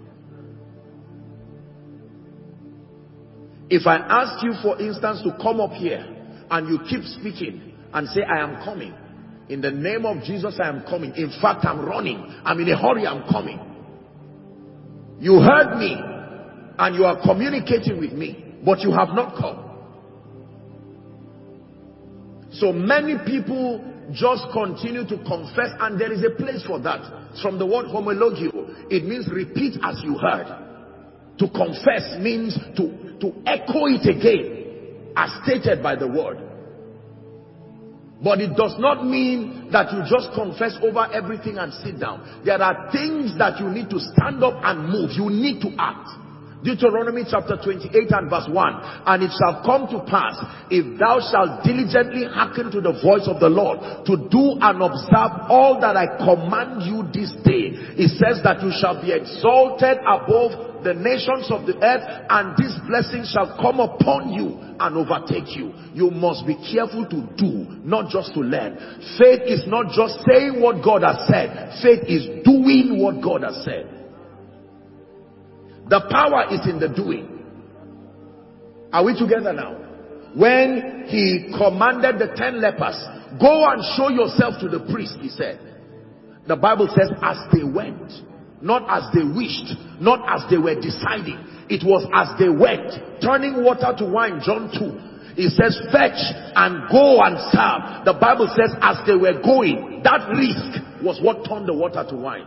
If I ask you, for instance, to come up here and you keep speaking and say, I am coming, in the name of Jesus I am coming, in fact I'm running, I'm in a hurry, I'm coming. You heard me and you are communicating with me, but you have not come. So many people just continue to confess, and there is a place for that. It's from the word homologio. It means repeat as you heard. To confess means to, to echo it again as stated by the word. But it does not mean that you just confess over everything and sit down. There are things that you need to stand up and move. You need to act. Deuteronomy chapter twenty-eight and verse one. And it shall come to pass, if thou shalt diligently hearken to the voice of the Lord, to do and observe all that I command you this day. It says that you shall be exalted above the nations of the earth, and this blessing shall come upon you and overtake you. You must be careful to do, not just to learn. Faith is not just saying what God has said. Faith is doing what God has said. The power is in the doing. Are we together now? When he commanded the ten lepers, go and show yourself to the priest, he said. The Bible says as they went. Not as they wished, not as they were deciding. It was as they went. Turning water to wine, John two. It says fetch and go and serve. The Bible says as they were going, that risk was what turned the water to wine.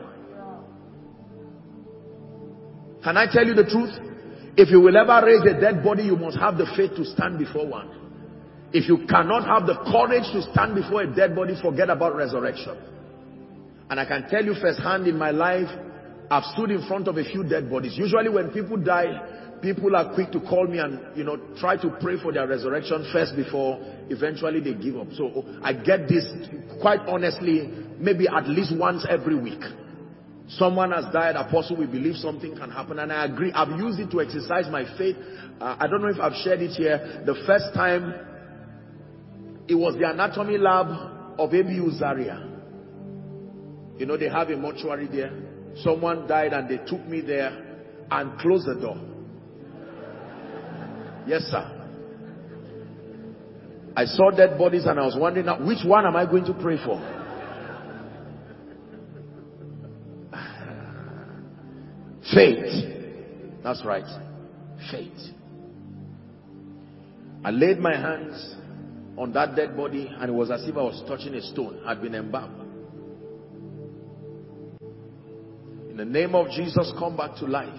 Can I tell you the truth? If you will ever raise a dead body, you must have the faith to stand before one. If you cannot have the courage to stand before a dead body, forget about resurrection. And I can tell you firsthand in my life, I've stood in front of a few dead bodies. Usually when people die, people are quick to call me and, you know, try to pray for their resurrection first before eventually they give up. So I get this, quite honestly, maybe at least once every week. Someone has died, apostle, we believe something can happen, and I agree. I've used it to exercise my faith. Uh, I don't know if I've shared it here. The first time, it was the anatomy lab of A B U Zaria. You know, they have a mortuary there. Someone died and they took me there and closed the door. Yes, sir. I saw dead bodies and I was wondering, now, which one am I going to pray for? Faith. That's right. Faith. I laid my hands on that dead body and it was as if I was touching a stone. Had been embalmed. In the name of Jesus, come back to life.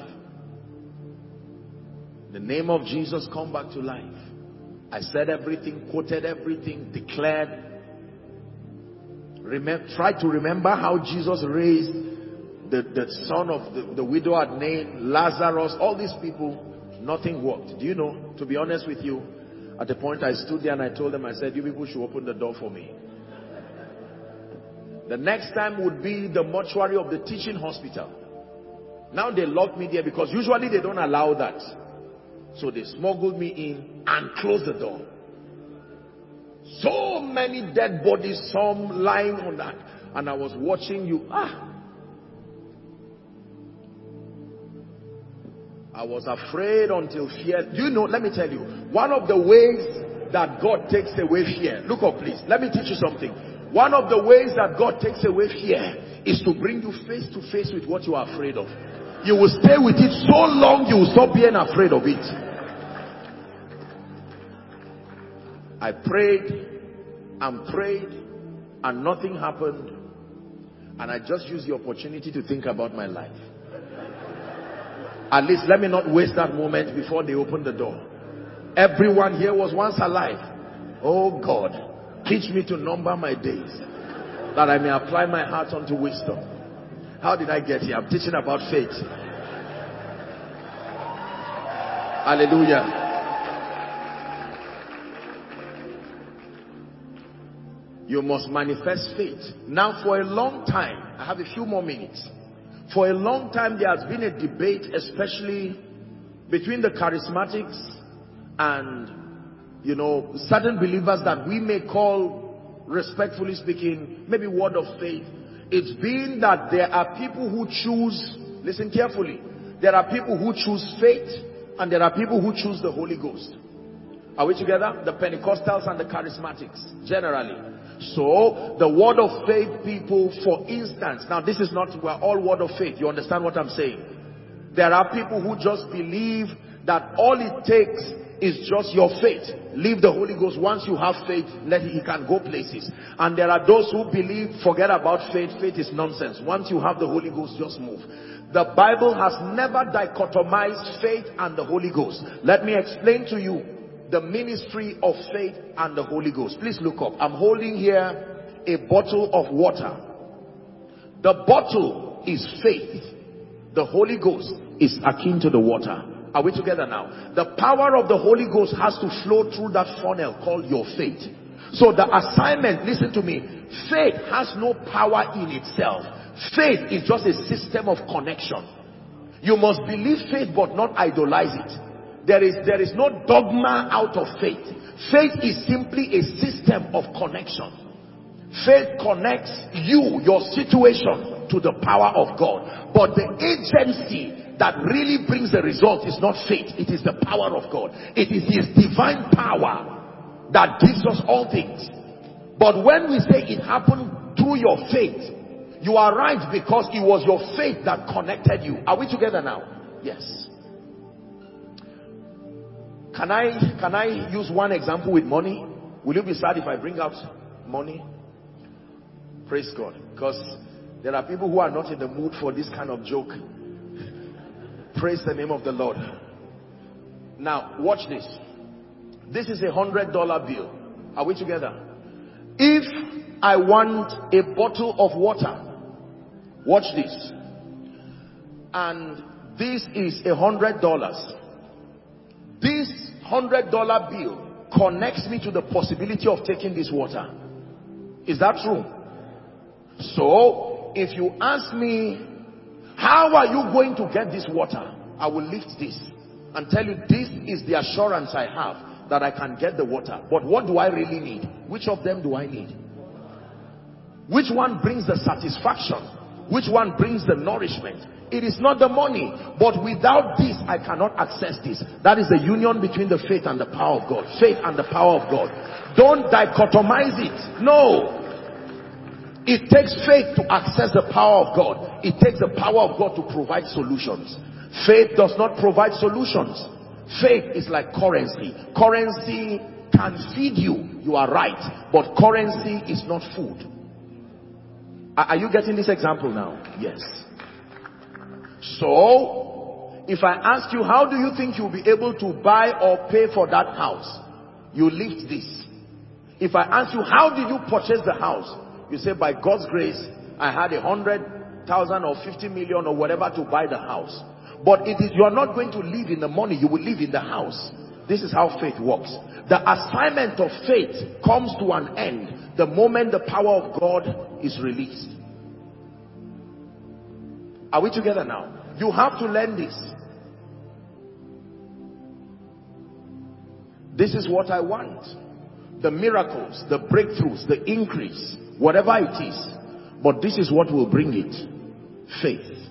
In the name of Jesus, come back to life. I said everything, quoted everything, declared. Remember, try to remember how Jesus raised the, the son of the, the widow at Nain, Lazarus, all these people. Nothing worked. Do you know, to be honest with you, at the point I stood there and I told them, I said, you people should open the door for me. The next time would be the mortuary of the teaching hospital. Now they locked me there because usually they don't allow that. So they smuggled me in and closed the door. So many dead bodies, some lying on that. And I was watching you. Ah! I was afraid until fear. Do you know, let me tell you, one of the ways that God takes away fear. Look up please. Let me teach you something. One of the ways that God takes away fear is to bring you face to face with what you are afraid of. You will stay with it so long you will stop being afraid of it. I prayed and prayed and nothing happened. And I just used the opportunity to think about my life. At least let me not waste that moment before they opened the door. Everyone here was once alive. Oh God, teach me to number my days, that I may apply my heart unto wisdom. How did I get here? I'm teaching about faith. Hallelujah. You must manifest faith. Now for a long time, I have a few more minutes. For a long time there has been a debate, especially between the charismatics and, you know, certain believers that we may call, respectfully speaking, maybe word of faith. It's been that there are people who choose, listen carefully, there are people who choose faith and there are people who choose the Holy Ghost. Are we together? The Pentecostals and the charismatics, generally. So, the word of faith people, for instance, now this is not, we're all word of faith. You understand what I'm saying? There are people who just believe that all it takes is just your faith. Leave the Holy Ghost. Once you have faith, let He can go places. And there are those who believe, forget about faith. Faith is nonsense. Once you have the Holy Ghost, just move. The Bible has never dichotomized faith and the Holy Ghost. Let me explain to you the ministry of faith and the Holy Ghost. Please look up. I'm holding here a bottle of water. The bottle is faith. The Holy Ghost is akin to the water. Are we together now? The power of the Holy Ghost has to flow through that funnel called your faith. So the assignment, listen to me, faith has no power in itself. Faith is just a system of connection. You must believe faith but not idolize it. There is, there is no dogma out of faith. Faith is simply a system of connection. Faith connects you, your situation, to the power of God. But the agency that really brings the result is not faith. It is the power of God. It is His divine power that gives us all things. But when we say it happened through your faith, you are right, because it was your faith that connected you. Are we together now? Yes. Can I, can I use one example with money? Will you be sad if I bring out money? Praise God. Because there are people who are not in the mood for this kind of joke. Praise the name of the Lord. Now, watch this. This is a hundred dollar bill. Are we together? If I want a bottle of water, watch this. And this is a hundred dollars. This hundred dollar bill connects me to the possibility of taking this water. Is that true? So, if you ask me, how are you going to get this water? I will lift this and tell you, this is the assurance I have that I can get the water. But what do I really need? Which of them do I need? Which one brings the satisfaction? Which one brings the nourishment? It is not the money, but without this I cannot access this. That is the union between the faith and the power of God. Faith and the power of God. Don't dichotomize it. No. It takes faith to access the power of God. It takes the power of God to provide solutions. Faith does not provide solutions. Faith is like currency. Currency can feed you, you are right, but currency is not food. Are you getting this example now? Yes. So, if I ask you, how do you think you'll be able to buy or pay for that house? You lift this. If I ask you, how did you purchase the house? You say, by God's grace, I had a hundred thousand or fifty million or whatever to buy the house. But it is, you are not going to live in the money, you will live in the house. This is how faith works. The assignment of faith comes to an end the moment the power of God is released. Are we together now? You have to learn this. This is what I want. The miracles, the breakthroughs, the increase, whatever it is. But this is what will bring it. Faith.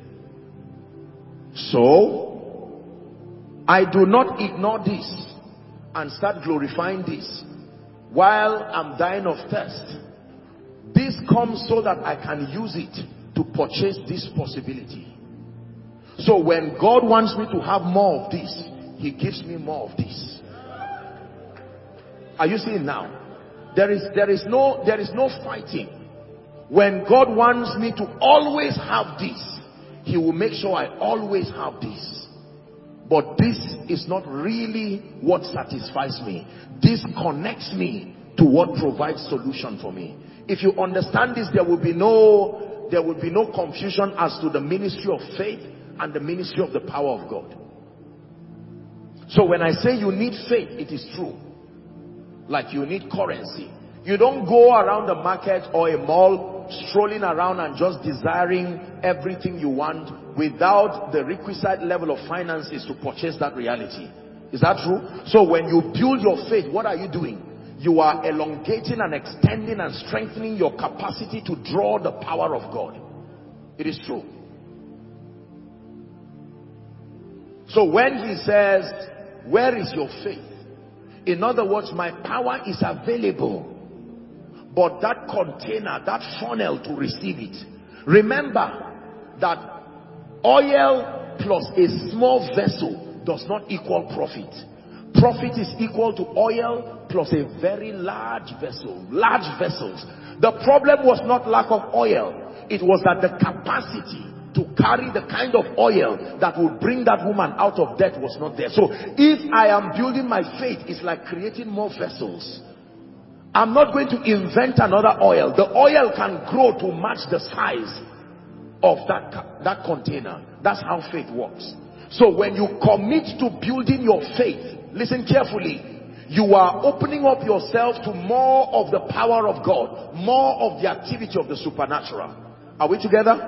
So, I do not ignore this and start glorifying this while I'm dying of thirst. This comes so that I can use it to purchase this possibility. So when God wants me to have more of this, He gives me more of this. Are you seeing now? There is, there is no, there is no fighting. When God wants me to always have this, He will make sure I always have this. But this is not really what satisfies me. This connects me to what provides solution for me. If you understand this, there will be no, there will be no confusion as to the ministry of faith and the ministry of the power of God. So when I say you need faith, it is true. Like you need currency. You don't go around the market or a mall strolling around and just desiring everything you want without the requisite level of finances to purchase that reality. Is that true? So when you build your faith, what are you doing? You are elongating and extending and strengthening your capacity to draw the power of God. It is true. So when He says, where is your faith? In other words, my power is available. But that container, that funnel to receive it. Remember that oil plus a small vessel does not equal profit. Profit is equal to oil plus a very large vessel. Large vessels. The problem was not lack of oil. It was that the capacity to carry the kind of oil that would bring that woman out of debt was not there. So if I am building my faith, it's like creating more vessels. I'm not going to invent another oil. The oil can grow to match the size of that, that container. That's how faith works. So when you commit to building your faith, listen carefully, you are opening up yourself to more of the power of God, more of the activity of the supernatural. Are we together?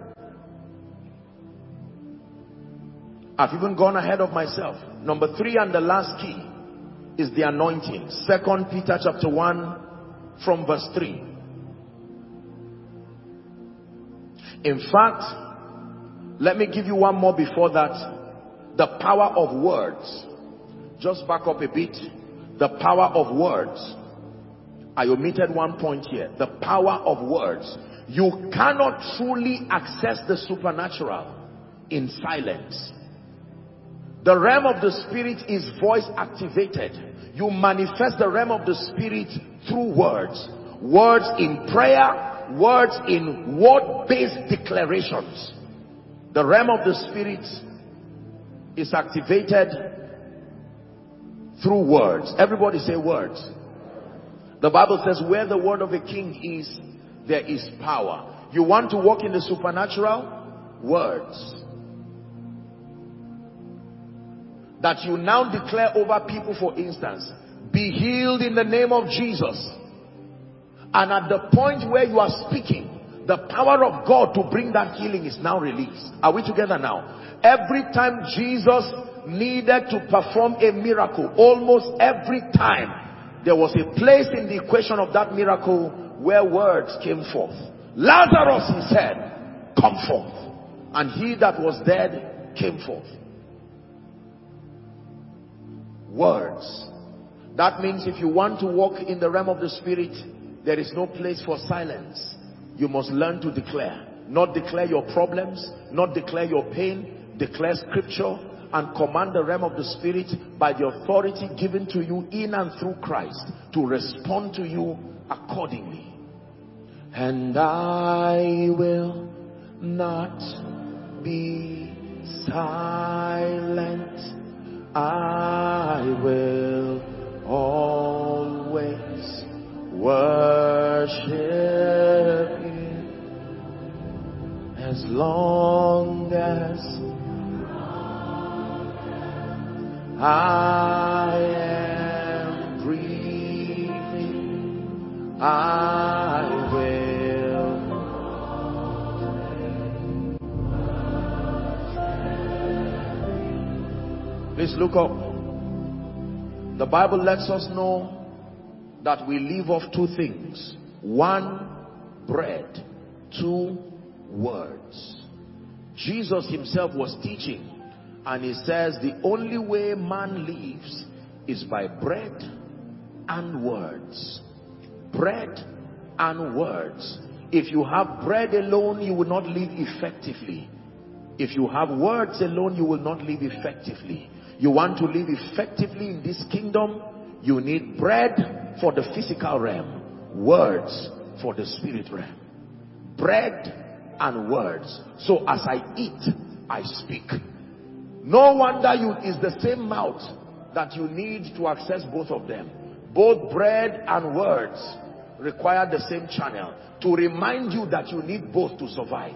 I've even gone ahead of myself. Number three and the last key is the anointing. Second Peter chapter one from verse three. In fact, let me give you one more before that. The power of words. Just back up a bit. The power of words. I omitted one point here. The power of words. You cannot truly access the supernatural in silence. The realm of the spirit is voice activated. You manifest the realm of the spirit through words. Words in prayer, words in word-based declarations. The realm of the spirit is activated through words. Everybody say words. The Bible says where the word of a king is, there is power. You want to walk in the supernatural? Words. That you now declare over people, for instance, be healed in the name of Jesus. And at the point where you are speaking, the power of God to bring that healing is now released. Are we together now? Every time Jesus needed to perform a miracle, almost every time, there was a place in the equation of that miracle where words came forth. Lazarus, he said, come forth. And he that was dead came forth. Words. That means if you want to walk in the realm of the spirit, there is no place for silence. You must learn to declare. Not declare your problems, not declare your pain, declare scripture and command the realm of the spirit by the authority given to you in and through Christ to respond to you accordingly. And I will not be silent. I will always worship you as long as I am breathing. I will. Please look up. The Bible lets us know that we live off two things. One, bread. Two, words. Jesus himself was teaching and he says the only way man lives is by bread and words. Bread and words. If you have bread alone, you will not live effectively. If you have words alone, you will not live effectively. You want to live effectively in this kingdom, you need bread for the physical realm, words for the spirit realm. Bread and words. So as I eat, I speak. No wonder you is the same mouth that you need to access both of them. Both bread and words require the same channel to remind you that you need both to survive.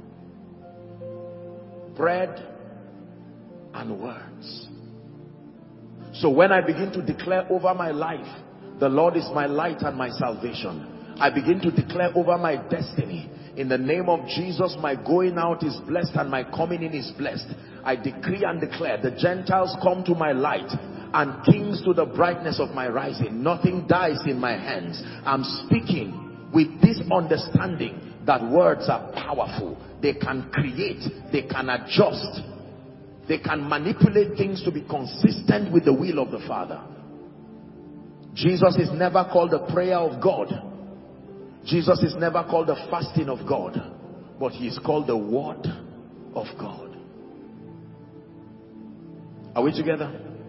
Bread and words. So when I begin to declare over my life, the Lord is my light and my salvation, I begin to declare over my destiny, in the name of Jesus, my going out is blessed and my coming in is blessed. I decree and declare, the Gentiles come to my light and kings to the brightness of my rising. Nothing dies in my hands. I'm speaking with this understanding that words are powerful. They can create, they can adjust, they can manipulate things to be consistent with the will of the Father. Jesus is never called the prayer of God. Jesus is never called the fasting of God, but he is called the word of God. Are we together?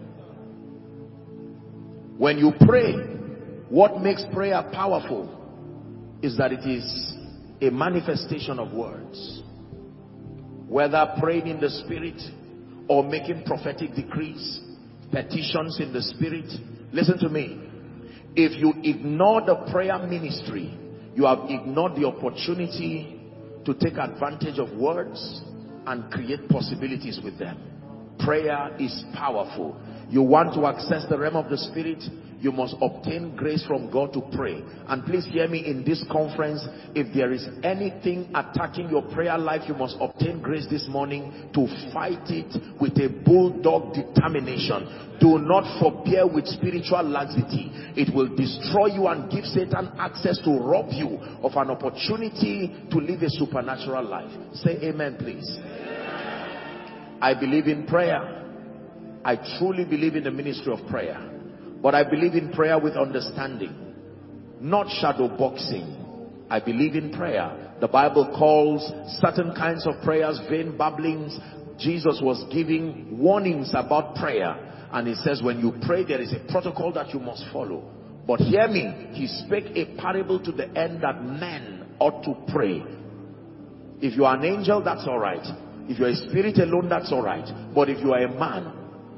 When you pray, what makes prayer powerful is that it is a manifestation of words. Whether praying in the spirit or making prophetic decrees, petitions in the spirit. Listen to me. If you ignore the prayer ministry, you have ignored the opportunity to take advantage of words and create possibilities with them. Prayer is powerful. You want to access the realm of the spirit, you must obtain grace from God to pray. And please hear me in this conference, if there is anything attacking your prayer life, you must obtain grace this morning to fight it with a bulldog determination. Do not forbear with spiritual laxity. It will destroy you and give Satan access to rob you of an opportunity to live a supernatural life. Say amen, please. I believe in prayer. I truly believe in the ministry of prayer. But I believe in prayer with understanding, not shadow boxing. I believe in prayer. The Bible calls certain kinds of prayers vain babblings. Jesus was giving warnings about prayer. And he says when you pray, there is a protocol that you must follow. But hear me, he spake a parable to the end that men ought to pray. If you are an angel, that's all right. If you are a spirit alone, that's all right. But if you are a man,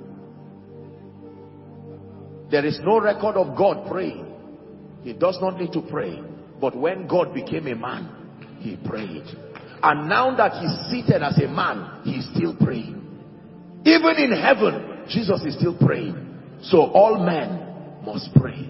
there is no record of God praying. He does not need to pray. But when God became a man, he prayed. And now that he's seated as a man, he's still praying. Even in heaven, Jesus is still praying. So all men must pray.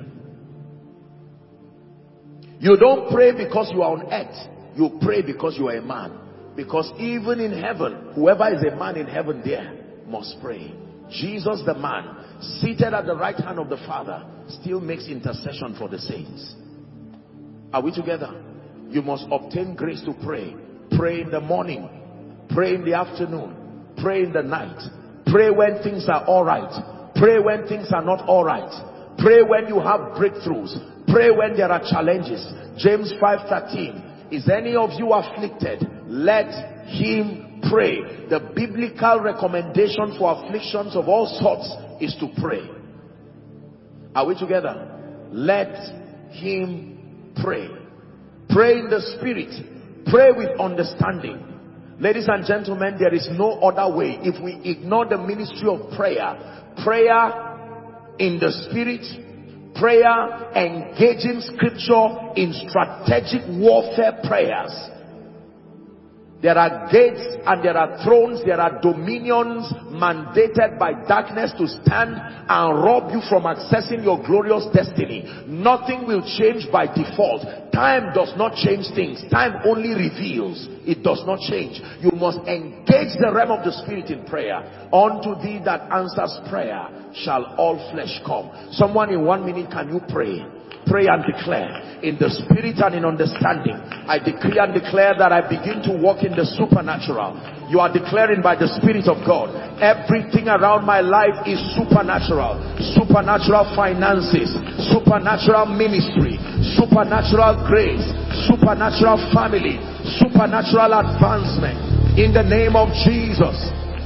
You don't pray because you are on earth. You pray because you are a man. Because even in heaven, whoever is a man in heaven there must pray. Jesus the man, seated at the right hand of the Father, still makes intercession for the saints. Are we together? You must obtain grace to pray. Pray in the morning. Pray in the afternoon. Pray in the night. Pray when things are all right. Pray when things are not all right. Pray when you have breakthroughs. Pray when there are challenges. James five thirteen. Is any of you afflicted? Let him pray. The biblical recommendation for afflictions of all sorts is to pray. Are we together? Let him pray. Pray in the spirit. Pray with understanding. Ladies and gentlemen, there is no other way. If we ignore the ministry of prayer, prayer in the spirit, prayer engaging scripture in strategic warfare prayers, there are gates and there are thrones, there are dominions mandated by darkness to stand and rob you from accessing your glorious destiny. Nothing will change by default. Time does not change things. Time only reveals. It does not change. You must engage the realm of the spirit in prayer. Unto thee that answers prayer shall all flesh come. Someone in one minute, can you pray? Pray and declare in the spirit and in understanding. I decree and declare that I begin to walk in the supernatural. You are declaring by the Spirit of God, everything around my life is supernatural. Supernatural finances, supernatural ministry, supernatural grace, supernatural family, supernatural advancement. In the name of Jesus,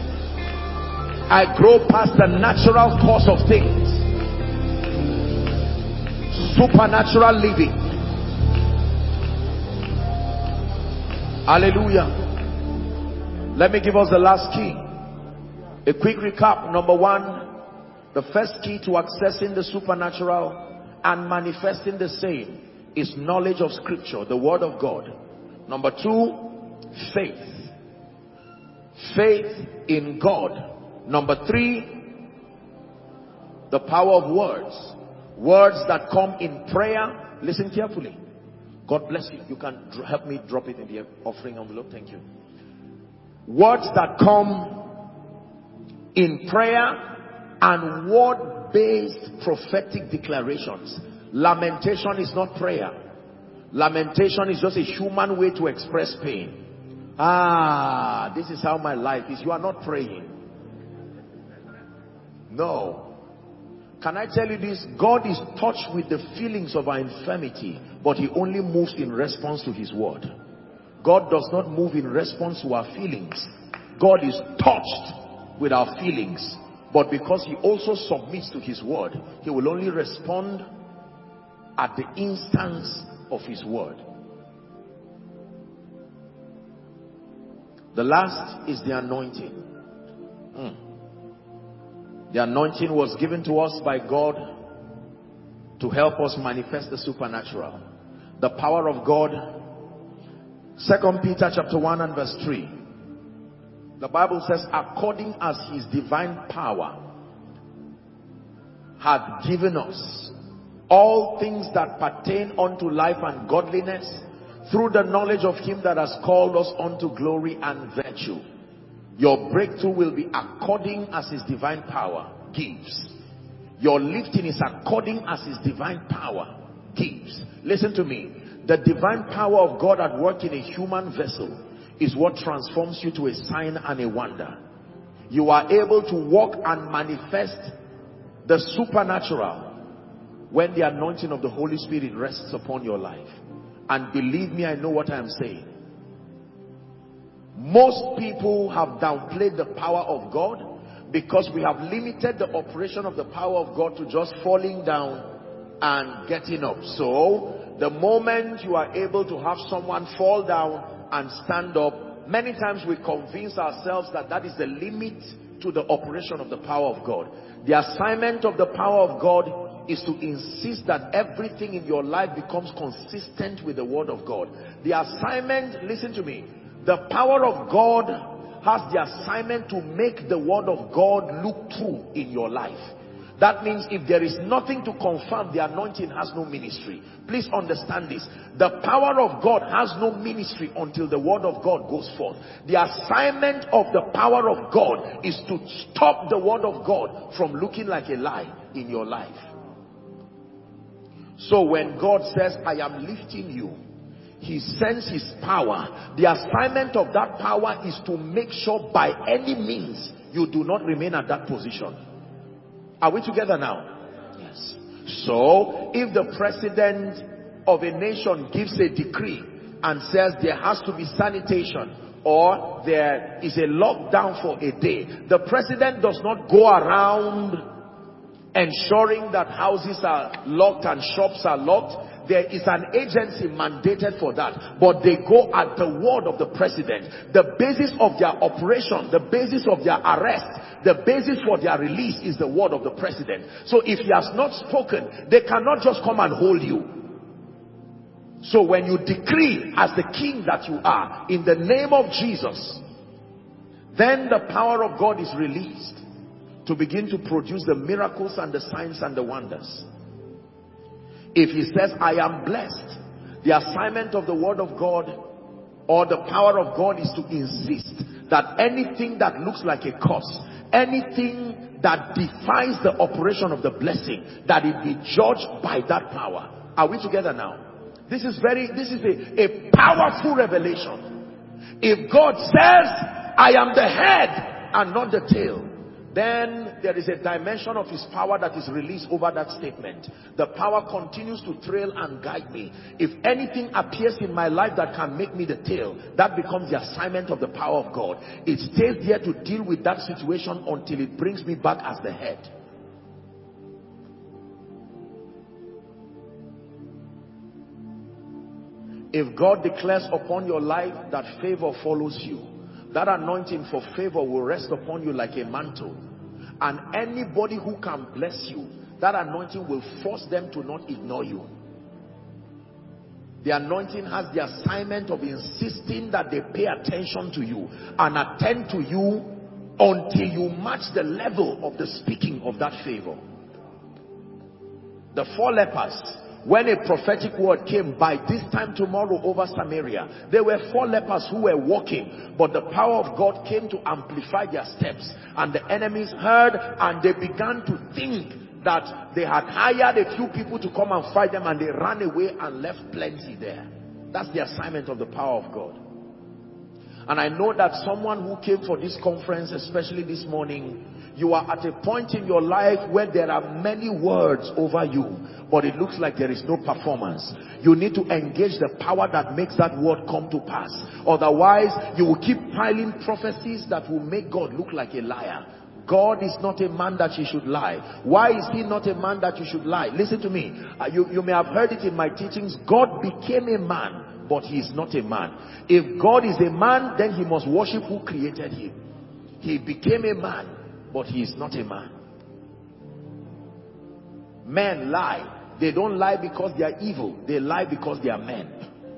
I grow past the natural course of things. Supernatural living. Hallelujah. Let me give us the last key. A quick recap. Number one, the first key to accessing the supernatural and manifesting the same is knowledge of scripture, the word of God. Number two, faith. Faith in God. Number three, the power of words. Words that come in prayer. Listen carefully. God bless you. You can help me drop it in the offering envelope. Thank you. Words that come in prayer and word-based prophetic declarations. Lamentation is not prayer. Lamentation is just a human way to express pain. Ah, this is how my life is. You are not praying. No. Can I tell you this? God is touched with the feelings of our infirmity, but he only moves in response to his word. God does not move in response to our feelings. God is touched with our feelings, but because he also submits to his word, he will only respond at the instance of his word. The last is the anointing. Mm. The anointing was given to us by God to help us manifest the supernatural. The power of God. Second Peter chapter one and verse three. The Bible says, according as his divine power hath given us all things that pertain unto life and godliness, through the knowledge of him that has called us unto glory and virtue. Your breakthrough will be according as his divine power gives. Your lifting is according as his divine power gives. Listen to me. The divine power of God at work in a human vessel is what transforms you to a sign and a wonder. You are able to walk and manifest the supernatural when the anointing of the Holy Spirit rests upon your life. And believe me, I know what I am saying. Most people have downplayed the power of God because we have limited the operation of the power of God to just falling down and getting up. So the moment you are able to have someone fall down and stand up, many times we convince ourselves that that is the limit to the operation of the power of God. The assignment of the power of God is to insist that everything in your life becomes consistent with the word of God. The assignment, listen to me, the power of God has the assignment to make the word of God look true in your life. That means if there is nothing to confirm, the anointing has no ministry. Please understand this. The power of God has no ministry until the word of God goes forth. The assignment of the power of God is to stop the word of God from looking like a lie in your life. So when God says, I am lifting you, he sends his power. The assignment of that power is to make sure by any means you do not remain at that position. Are we together now? Yes. So if the president of a nation gives a decree and says there has to be sanitation, or there is a lockdown for a day, the president does not go around ensuring that houses are locked and shops are locked. There is an agency mandated for that, but they go at the word of the president. The basis of their operation, the basis of their arrest, the basis for their release is the word of the president. So if he has not spoken, they cannot just come and hold you. So when you decree as the king that you are, in the name of Jesus, then the power of God is released to begin to produce the miracles and the signs and the wonders. If he says, I am blessed, the assignment of the word of God or the power of God is to insist that anything that looks like a curse, anything that defies the operation of the blessing, that it be judged by that power. Are we together now? This is very, this is a, a powerful revelation. If God says, I am the head and not the tail, then there is a dimension of his power that is released over that statement. The power continues to trail and guide me. If anything appears in my life that can make me the tail, that becomes the assignment of the power of God. It stays there to deal with that situation until it brings me back as the head. If God declares upon your life that favor follows you, that anointing for favor will rest upon you like a mantle. And anybody who can bless you, that anointing will force them to not ignore you. The anointing has the assignment of insisting that they pay attention to you and attend to you until you match the level of the speaking of that favor. The four lepers, when a prophetic word came, by this time tomorrow over Samaria, there were four lepers who were walking, but the power of God came to amplify their steps, and the enemies heard and they began to think that they had hired a few people to come and fight them, and they ran away and left plenty there. That's the assignment of the power of God. And I know that someone who came for this conference, especially this morning, you are at a point in your life where there are many words over you, but it looks like there is no performance. You need to engage the power that makes that word come to pass. Otherwise, you will keep piling prophecies that will make God look like a liar. God is not a man that he should lie. Why is he not a man that you should lie? Listen to me. Uh, you, you may have heard it in my teachings. God became a man, but he is not a man. If God is a man, then he must worship who created him. He became a man, but he is not a man. Men lie. They don't lie because they are evil. They lie because they are men.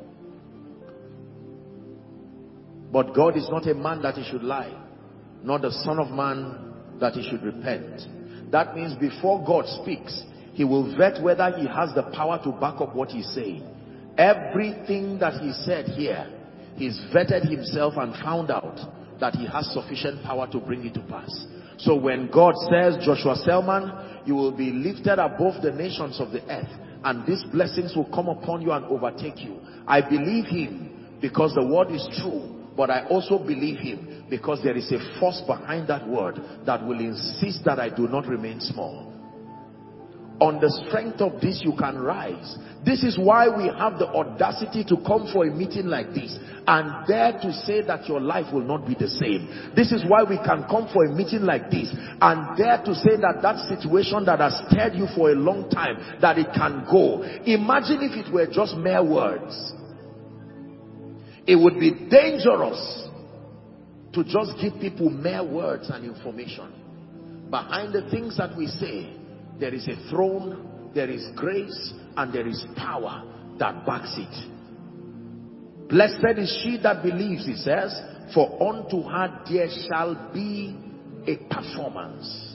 But God is not a man that he should lie, nor the Son of Man that he should repent. That means before God speaks, he will vet whether he has the power to back up what he's saying. Everything that he said here, he's vetted himself and found out that he has sufficient power to bring it to pass. So when God says, Joshua Selman, you will be lifted above the nations of the earth, and these blessings will come upon you and overtake you, I believe him because the word is true. But I also believe him because there is a force behind that word that will insist that I do not remain small. On the strength of this, you can rise. This is why we have the audacity to come for a meeting like this and dare to say that your life will not be the same. This is why we can come for a meeting like this and dare to say that that situation that has stirred you for a long time, that it can go. Imagine if it were just mere words. It would be dangerous to just give people mere words and information. Behind the things that we say, there is a throne, there is grace, and there is power that backs it. Blessed is she that believes, he says, for unto her there shall be a performance.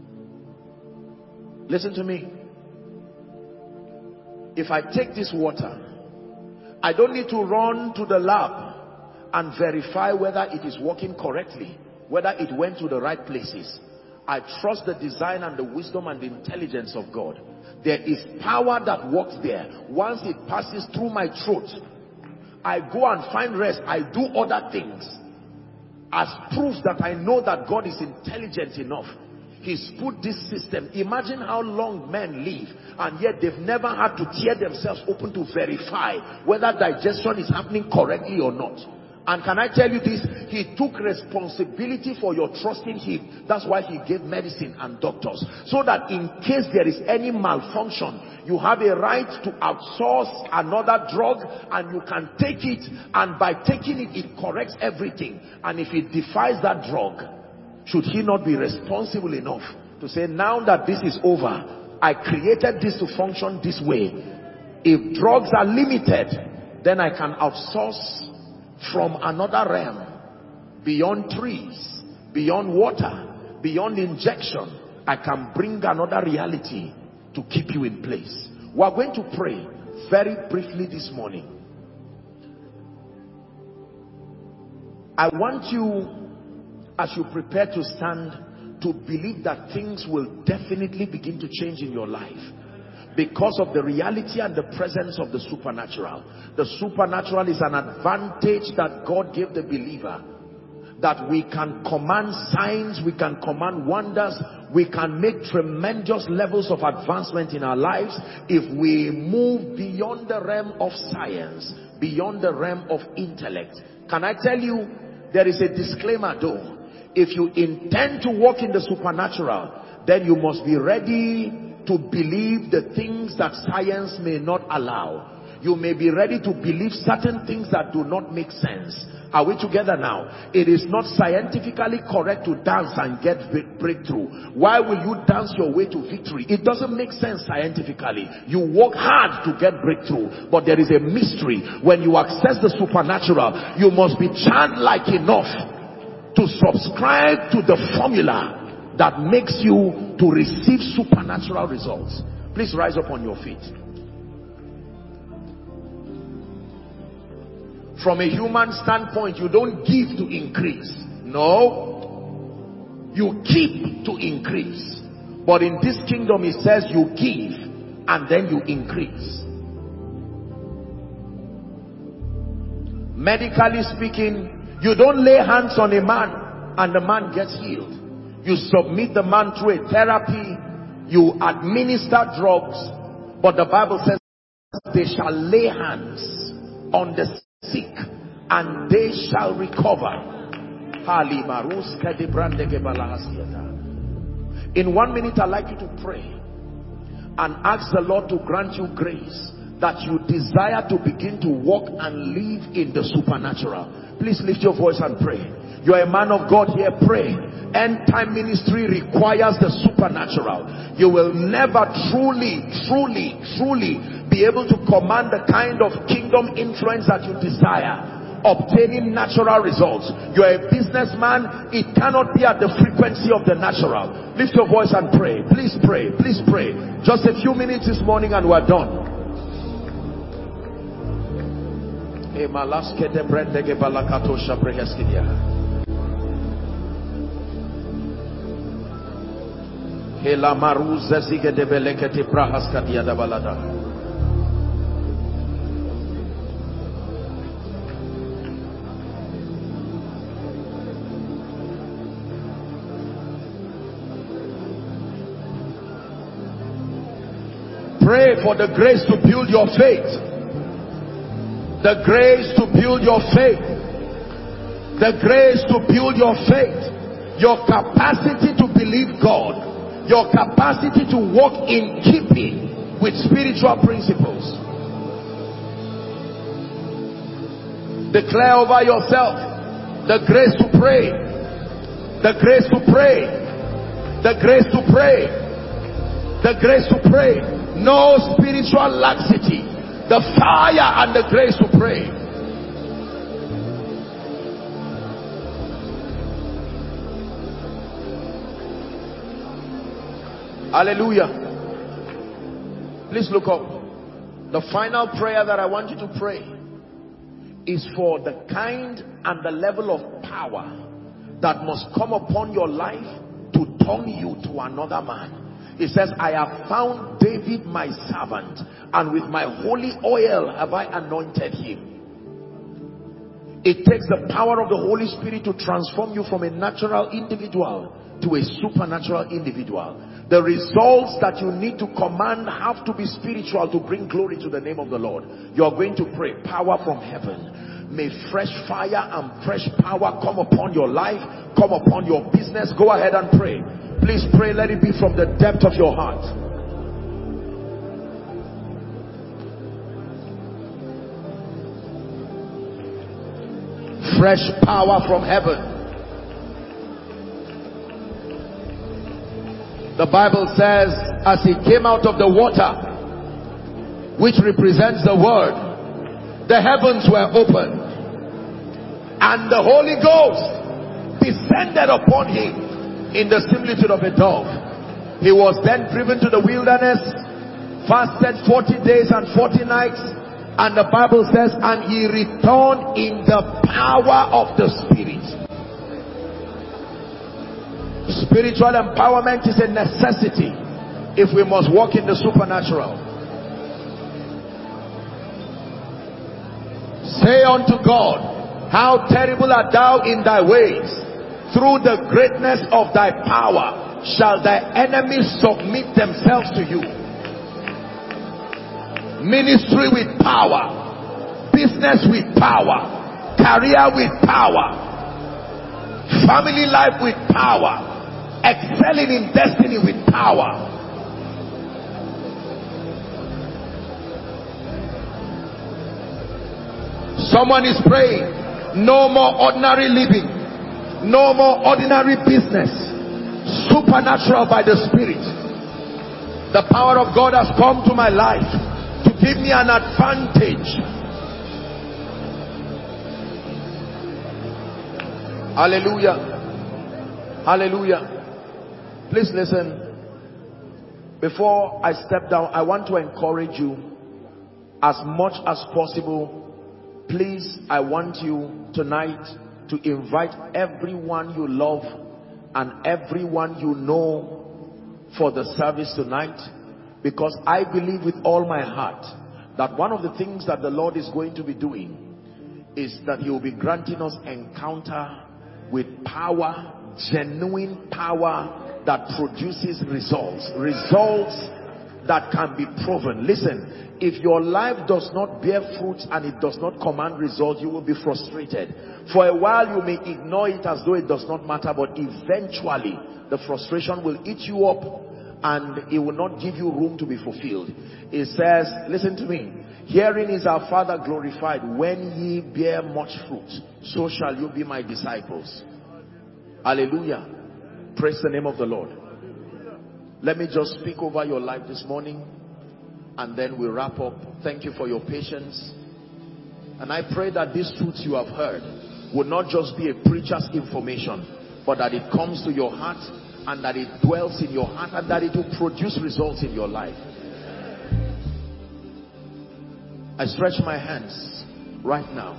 Listen to me. If I take this water, I don't need to run to the lab and verify whether it is working correctly, whether it went to the right places. I trust the design and the wisdom and the intelligence of God. There is power that works there. Once it passes through my throat, I go and find rest. I do other things as proof that I know that God is intelligent enough. He's put this system. Imagine how long men live, and yet they've never had to tear themselves open to verify whether digestion is happening correctly or not. And can I tell you this? He took responsibility for your trust in him. That's why he gave medicine and doctors. So that in case there is any malfunction, you have a right to outsource another drug, and you can take it, and by taking it, it corrects everything. And if it defies that drug, should he not be responsible enough to say, now that this is over, I created this to function this way. If drugs are limited, then I can outsource from another realm, beyond trees, beyond water, beyond injection. I can bring another reality to keep you in place. We are going to pray very briefly this morning. I want you, as you prepare to stand, to believe that things will definitely begin to change in your life, because of the reality and the presence of the supernatural. The supernatural is an advantage that God gave the believer, that we can command signs, we can command wonders, we can make tremendous levels of advancement in our lives if we move beyond the realm of science, beyond the realm of intellect. Can I tell you, there is a disclaimer though. If you intend to walk in the supernatural, then you must be ready to believe the things that science may not allow. You may be ready to believe certain things that do not make sense. Are we together now? It is not scientifically correct to dance and get breakthrough. Why will you dance your way to victory? It doesn't make sense scientifically. You work hard to get breakthrough, but there is a mystery. When you access the supernatural, you must be childlike enough to subscribe to the formula that makes you to receive supernatural results. Please rise up on your feet. From a human standpoint, you don't give to increase. No. You keep to increase. But in this kingdom, it says you give and then you increase. Medically speaking, you don't lay hands on a man and the man gets healed. You submit the man through a therapy, you administer drugs, but the Bible says they shall lay hands on the sick and they shall recover. In one minute, I'd like you to pray and ask the Lord to grant you grace that you desire to begin to walk and live in the supernatural. Please lift your voice and pray. You are a man of God here, pray. End time ministry requires the supernatural. You will never truly, truly, truly be able to command the kind of kingdom influence that you desire, obtaining natural results. You are a businessman, it cannot be at the frequency of the natural. Lift your voice and pray. Please pray, please pray. Just a few minutes this morning and we're done. Hela maruza zige de belekete prahas kadia da balada. Pray for the grace to build your faith. The grace to build your faith. The grace to build your faith. Your capacity to believe God. Your capacity to walk in keeping with spiritual principles. Declare over yourself the grace to pray. The grace to pray. The grace to pray. The grace to pray. No spiritual laxity. The fire and the grace to pray. Hallelujah. Please look up. The final prayer that I want you to pray is for the kind and the level of power that must come upon your life to turn you to another man. It says, I have found David my servant, and with my holy oil have I anointed him. It takes the power of the Holy Spirit to transform you from a natural individual to a supernatural individual. The results that you need to command have to be spiritual to bring glory to the name of the Lord. You are going to pray, power from heaven. May fresh fire and fresh power come upon your life, come upon your business. Go ahead and pray. Please pray, let it be from the depth of your heart. Fresh power from heaven. The Bible says, as he came out of the water, which represents the word, the heavens were opened, and the Holy Ghost descended upon him in the similitude of a dove. He was then driven to the wilderness, fasted forty days and forty nights, and the Bible says, and he returned in the power of the Spirit. Spiritual empowerment is a necessity if we must walk in the supernatural. Say unto God, how terrible art thou in thy ways! Through the greatness of thy power shall thy enemies submit themselves to you. Ministry with power, business with power, career with power, family life with power, excelling in destiny with power. Someone is praying, no more ordinary living, no more ordinary business, supernatural by the Spirit. The power of God has come to my life to give me an advantage. Hallelujah. Hallelujah. Please listen. Before I step down, I want to encourage you as much as possible. Please, I want you tonight to invite everyone you love and everyone you know for the service tonight. Because I believe with all my heart that one of the things that the Lord is going to be doing is that he will be granting us encounter with power, genuine power that produces results. Results that can be proven. Listen, if your life does not bear fruit and it does not command results, you will be frustrated. For a while you may ignore it as though it does not matter, but eventually the frustration will eat you up and it will not give you room to be fulfilled. It says, listen to me, herein is our Father glorified, when ye bear much fruit, so shall you be my disciples. Hallelujah. Praise the name of the Lord. Let me just speak over your life this morning and then we wrap up. Thank you for your patience. And I pray that these truths you have heard will not just be a preacher's information, but that it comes to your heart and that it dwells in your heart and that it will produce results in your life. I stretch my hands right now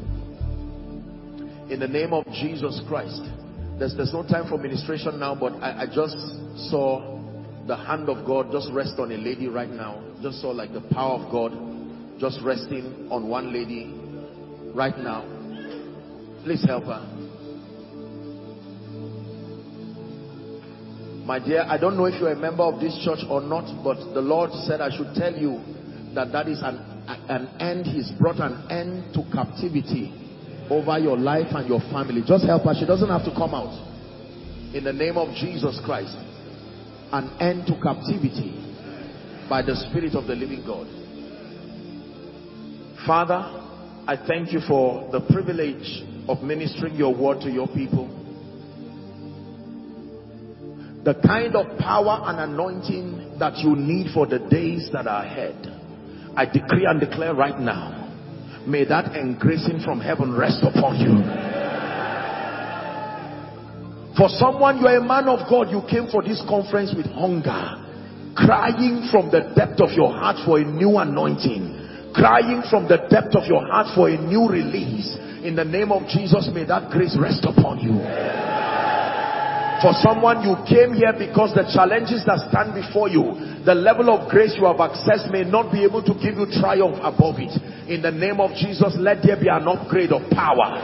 in the name of Jesus Christ. There's, there's no time for ministration now, but I, I just saw the hand of God just rest on a lady right now. Just saw like the power of God just resting on one lady right now. Please help her. My dear, I don't know if you're a member of this church or not, but the Lord said I should tell you that that is an, an end. He's brought an end to captivity over your life and your family. Just help her. She doesn't have to come out. In the name of Jesus Christ. An end to captivity by the Spirit of the living God. Father, I thank you for the privilege of ministering your word to your people. The kind of power and anointing that you need for the days that are ahead, I decree and declare right now, may that engracing from heaven rest upon you. For someone, you are a man of God, you came for this conference with hunger, crying from the depth of your heart for a new anointing, crying from the depth of your heart for a new release. In the name of Jesus, may that grace rest upon you. For someone, you came here because the challenges that stand before you, the level of grace you have accessed may not be able to give you triumph above it. In the name of Jesus, let there be an upgrade of power.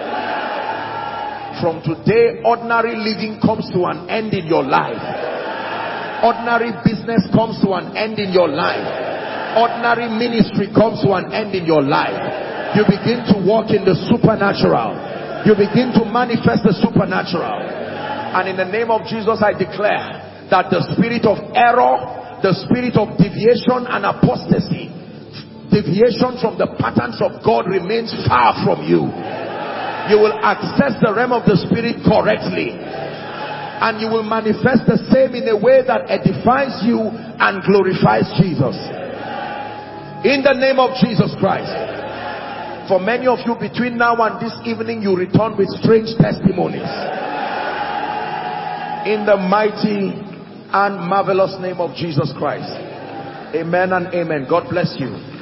From today, ordinary living comes to an end in your life. Ordinary business comes to an end in your life. Ordinary ministry comes to an end in your life. You begin to walk in the supernatural. You begin to manifest the supernatural. And in the name of Jesus, I declare that the spirit of error, the spirit of deviation and apostasy, deviation from the patterns of God, remains far from you. You will access the realm of the spirit correctly. And you will manifest the same in a way that edifies you and glorifies Jesus. In the name of Jesus Christ. For many of you, between now and this evening, you return with strange testimonies. In the mighty and marvelous name of Jesus Christ. Amen and amen. God bless you.